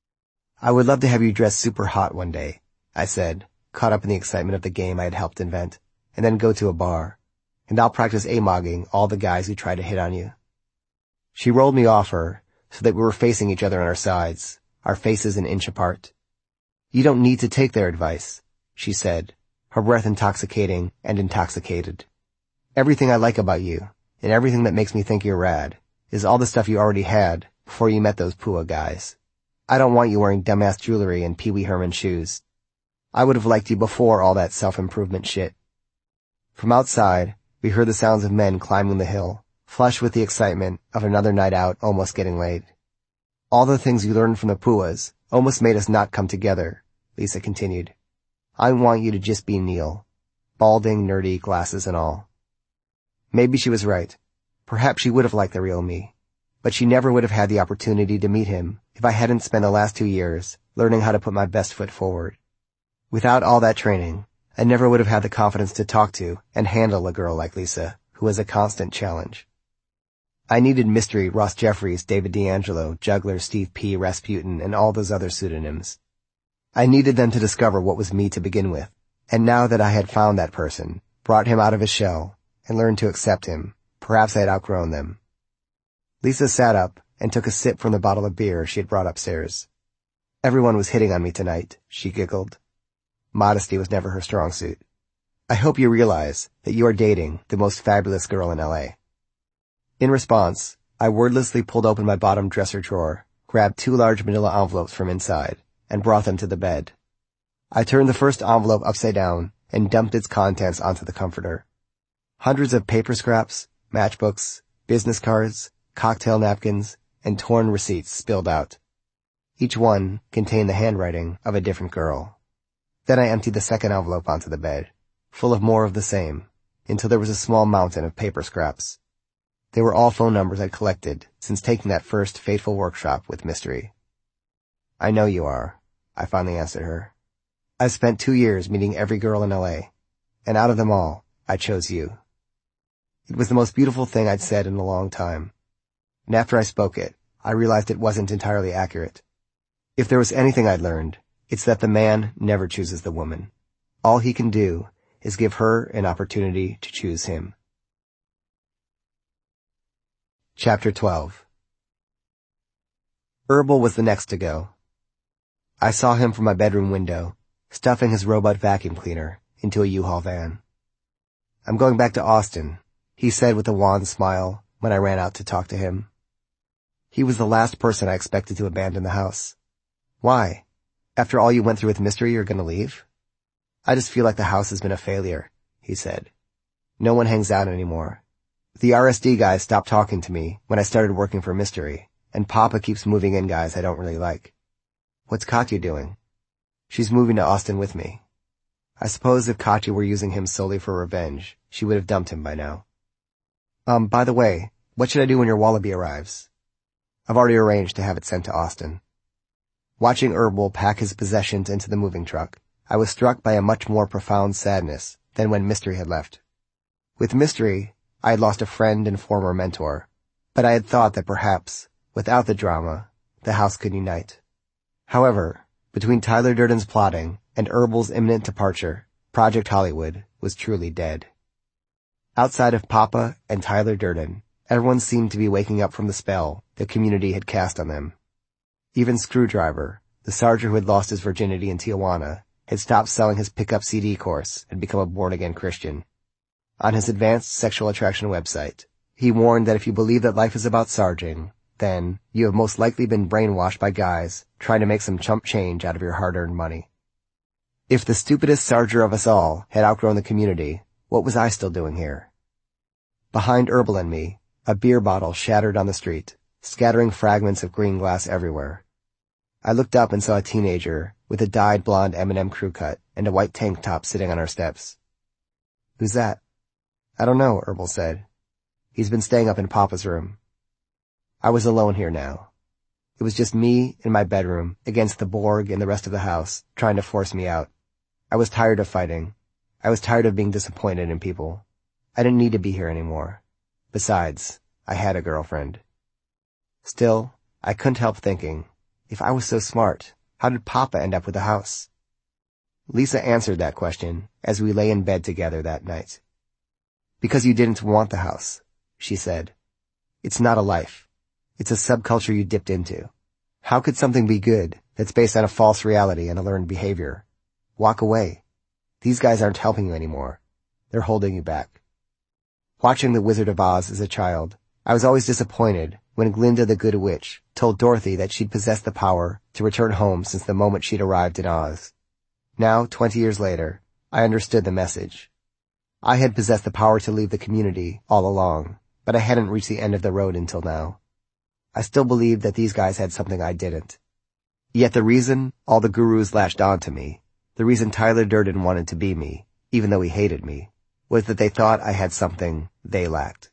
"I would love to have you dress super hot one day," I said, caught up in the excitement of the game I had helped invent, "and then go to a bar. And I'll practice A-mogging all the guys who try to hit on you." She rolled me off her so that we were facing each other on our sides, our faces an inch apart. "You don't need to take their advice," she said, her breath intoxicating and intoxicated. "Everything I like about you, and everything that makes me think you're rad, is all the stuff you already had before you met those P U A guys. I don't want you wearing dumbass jewelry and Pee Wee Herman shoes. I would have liked you before all that self-improvement shit." From outside, we heard the sounds of men climbing the hill, flushed with the excitement of another night out almost getting laid. "All the things you learned from the P U As almost made us not come together," Lisa continued. "I want you to just be Neil. Balding, nerdy, glasses and all." Maybe she was right. Perhaps she would have liked the real me. But she never would have had the opportunity to meet him if I hadn't spent the last two years learning how to put my best foot forward. Without all that training, I never would have had the confidence to talk to and handle a girl like Lisa, who was a constant challenge. I needed Mystery, Ross Jeffries, David D'Angelo, Juggler, Steve P., Rasputin, and all those other pseudonyms. I needed them to discover what was me to begin with, and now that I had found that person, brought him out of his shell, and learned to accept him, perhaps I had outgrown them. Lisa sat up and took a sip from the bottle of beer she had brought upstairs. "Everyone was hitting on me tonight," she giggled. Modesty was never her strong suit. "I hope you realize that you are dating the most fabulous girl in L A" In response, I wordlessly pulled open my bottom dresser drawer, grabbed two large manila envelopes from inside, and brought them to the bed. I turned the first envelope upside down and dumped its contents onto the comforter. Hundreds of paper scraps, matchbooks, business cards, cocktail napkins, and torn receipts spilled out. Each one contained the handwriting of a different girl. Then I emptied the second envelope onto the bed, full of more of the same, until there was a small mountain of paper scraps. They were all phone numbers I'd collected since taking that first fateful workshop with Mystery. "I know you are," I finally answered her. "I've spent two years meeting every girl in L A, and out of them all, I chose you." It was the most beautiful thing I'd said in a long time. And after I spoke it, I realized it wasn't entirely accurate. If there was anything I'd learned, it's that the man never chooses the woman. All he can do is give her an opportunity to choose him. Chapter twelve. Herbal was the next to go. I saw him from my bedroom window, stuffing his robot vacuum cleaner into a U-Haul van. "I'm going back to Austin," he said with a wan smile when I ran out to talk to him. He was the last person I expected to abandon the house. "Why? After all you went through with Mystery, you're gonna leave?" "I just feel like the house has been a failure," he said. "No one hangs out anymore. The R S D guys stopped talking to me when I started working for Mystery, and Papa keeps moving in guys I don't really like." "What's Katya doing?" "She's moving to Austin with me." I suppose if Katya were using him solely for revenge, she would have dumped him by now. Um, by the way, what should I do when your Wallaby arrives?" "I've already arranged to have it sent to Austin." Watching Herbal pack his possessions into the moving truck, I was struck by a much more profound sadness than when Mystery had left. With Mystery, I had lost a friend and former mentor, but I had thought that perhaps, without the drama, the house could unite. However, between Tyler Durden's plotting and Herbal's imminent departure, Project Hollywood was truly dead. Outside of Papa and Tyler Durden, everyone seemed to be waking up from the spell the community had cast on them. Even Screwdriver, the sergeant who had lost his virginity in Tijuana, had stopped selling his pickup C D course and become a born-again Christian. On his advanced sexual attraction website, he warned that if you believe that life is about sarging, then you have most likely been brainwashed by guys trying to make some chump change out of your hard-earned money. If the stupidest sarger of us all had outgrown the community, what was I still doing here? Behind Herbal and me, a beer bottle shattered on the street, scattering fragments of green glass everywhere. I looked up and saw a teenager with a dyed blonde M and M crew cut and a white tank top sitting on our steps. "Who's that?" "I don't know," Herbal said. "He's been staying up in Papa's room." I was alone here now. It was just me in my bedroom against the Borg and the rest of the house trying to force me out. I was tired of fighting. I was tired of being disappointed in people. I didn't need to be here anymore. Besides, I had a girlfriend. Still, I couldn't help thinking, if I was so smart, how did Papa end up with the house? Lisa answered that question as we lay in bed together that night. "Because you didn't want the house," she said. "It's not a life. It's a subculture you dipped into. How could something be good that's based on a false reality and a learned behavior? Walk away. These guys aren't helping you anymore. They're holding you back." Watching The Wizard of Oz as a child, I was always disappointed when Glinda the Good Witch told Dorothy that she'd possessed the power to return home since the moment she'd arrived in Oz. Now, twenty years later, I understood the message. I had possessed the power to leave the community all along, but I hadn't reached the end of the road until now. I still believed that these guys had something I didn't. Yet the reason all the gurus latched onto me, the reason Tyler Durden wanted to be me, even though he hated me, was that they thought I had something they lacked.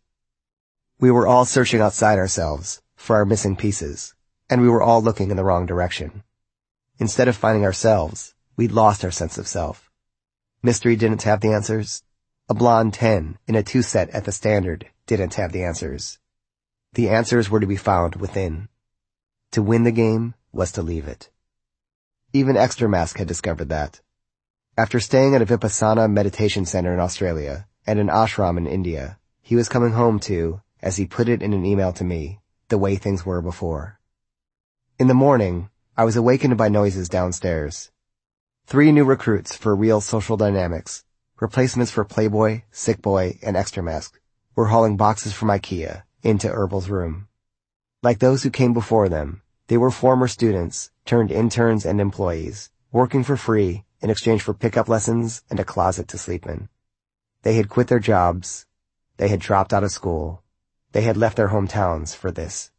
We were all searching outside ourselves for our missing pieces, and we were all looking in the wrong direction. Instead of finding ourselves, we'd lost our sense of self. Mystery didn't have the answers. A blonde ten in a two-set at the Standard didn't have the answers. The answers were to be found within. To win the game was to leave it. Even Extra Mask had discovered that. After staying at a Vipassana meditation center in Australia and an ashram in India, he was coming home to, as he put it in an email to me, the way things were before. In the morning, I was awakened by noises downstairs. Three new recruits for Real Social Dynamics, replacements for Playboy, Sick Boy, and Extra Mask, were hauling boxes from IKEA into Herbal's room. Like those who came before them, they were former students turned interns and employees, working for free in exchange for pickup lessons and a closet to sleep in. They had quit their jobs. They had dropped out of school. They had left their hometowns for this.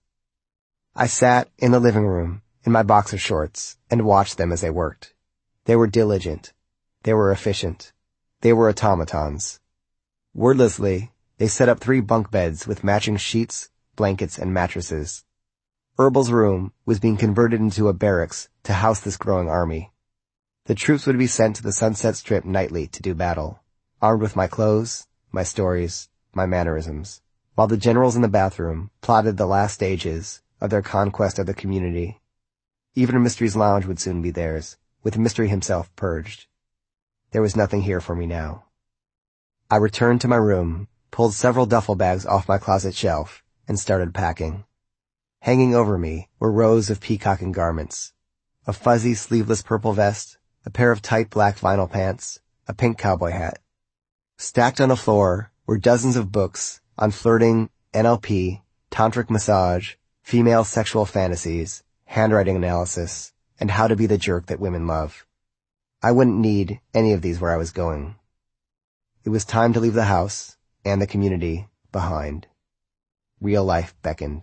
I sat in the living room in my boxer shorts and watched them as they worked. They were diligent. They were efficient. They were automatons. Wordlessly, they set up three bunk beds with matching sheets, blankets, and mattresses. Herbal's room was being converted into a barracks to house this growing army. The troops would be sent to the Sunset Strip nightly to do battle, armed with my clothes, my stories, my mannerisms, while the generals in the bathroom plotted the last stages of their conquest of the community. Even Mystery's lounge would soon be theirs, with Mystery himself purged. There was nothing here for me now. I returned to my room, pulled several duffel bags off my closet shelf, and started packing. Hanging over me were rows of peacocking garments. A fuzzy sleeveless purple vest, a pair of tight black vinyl pants, a pink cowboy hat. Stacked on the floor were dozens of books on flirting, N L P, tantric massage, female sexual fantasies, handwriting analysis, and how to be the jerk that women love. I wouldn't need any of these where I was going. It was time to leave the house and the community behind. Real life beckoned.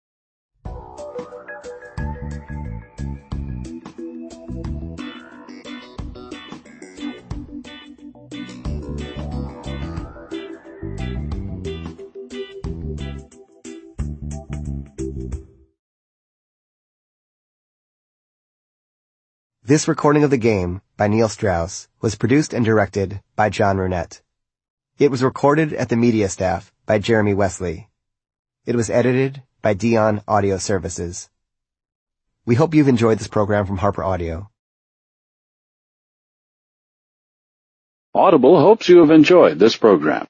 This recording of the game by Neil Strauss was produced and directed by John Rurnett. It was recorded at the media staff by Jeremy Wesley. It was edited by Dion Audio Services. We hope you've enjoyed this program from Harper Audio. Audible hopes you have enjoyed this program.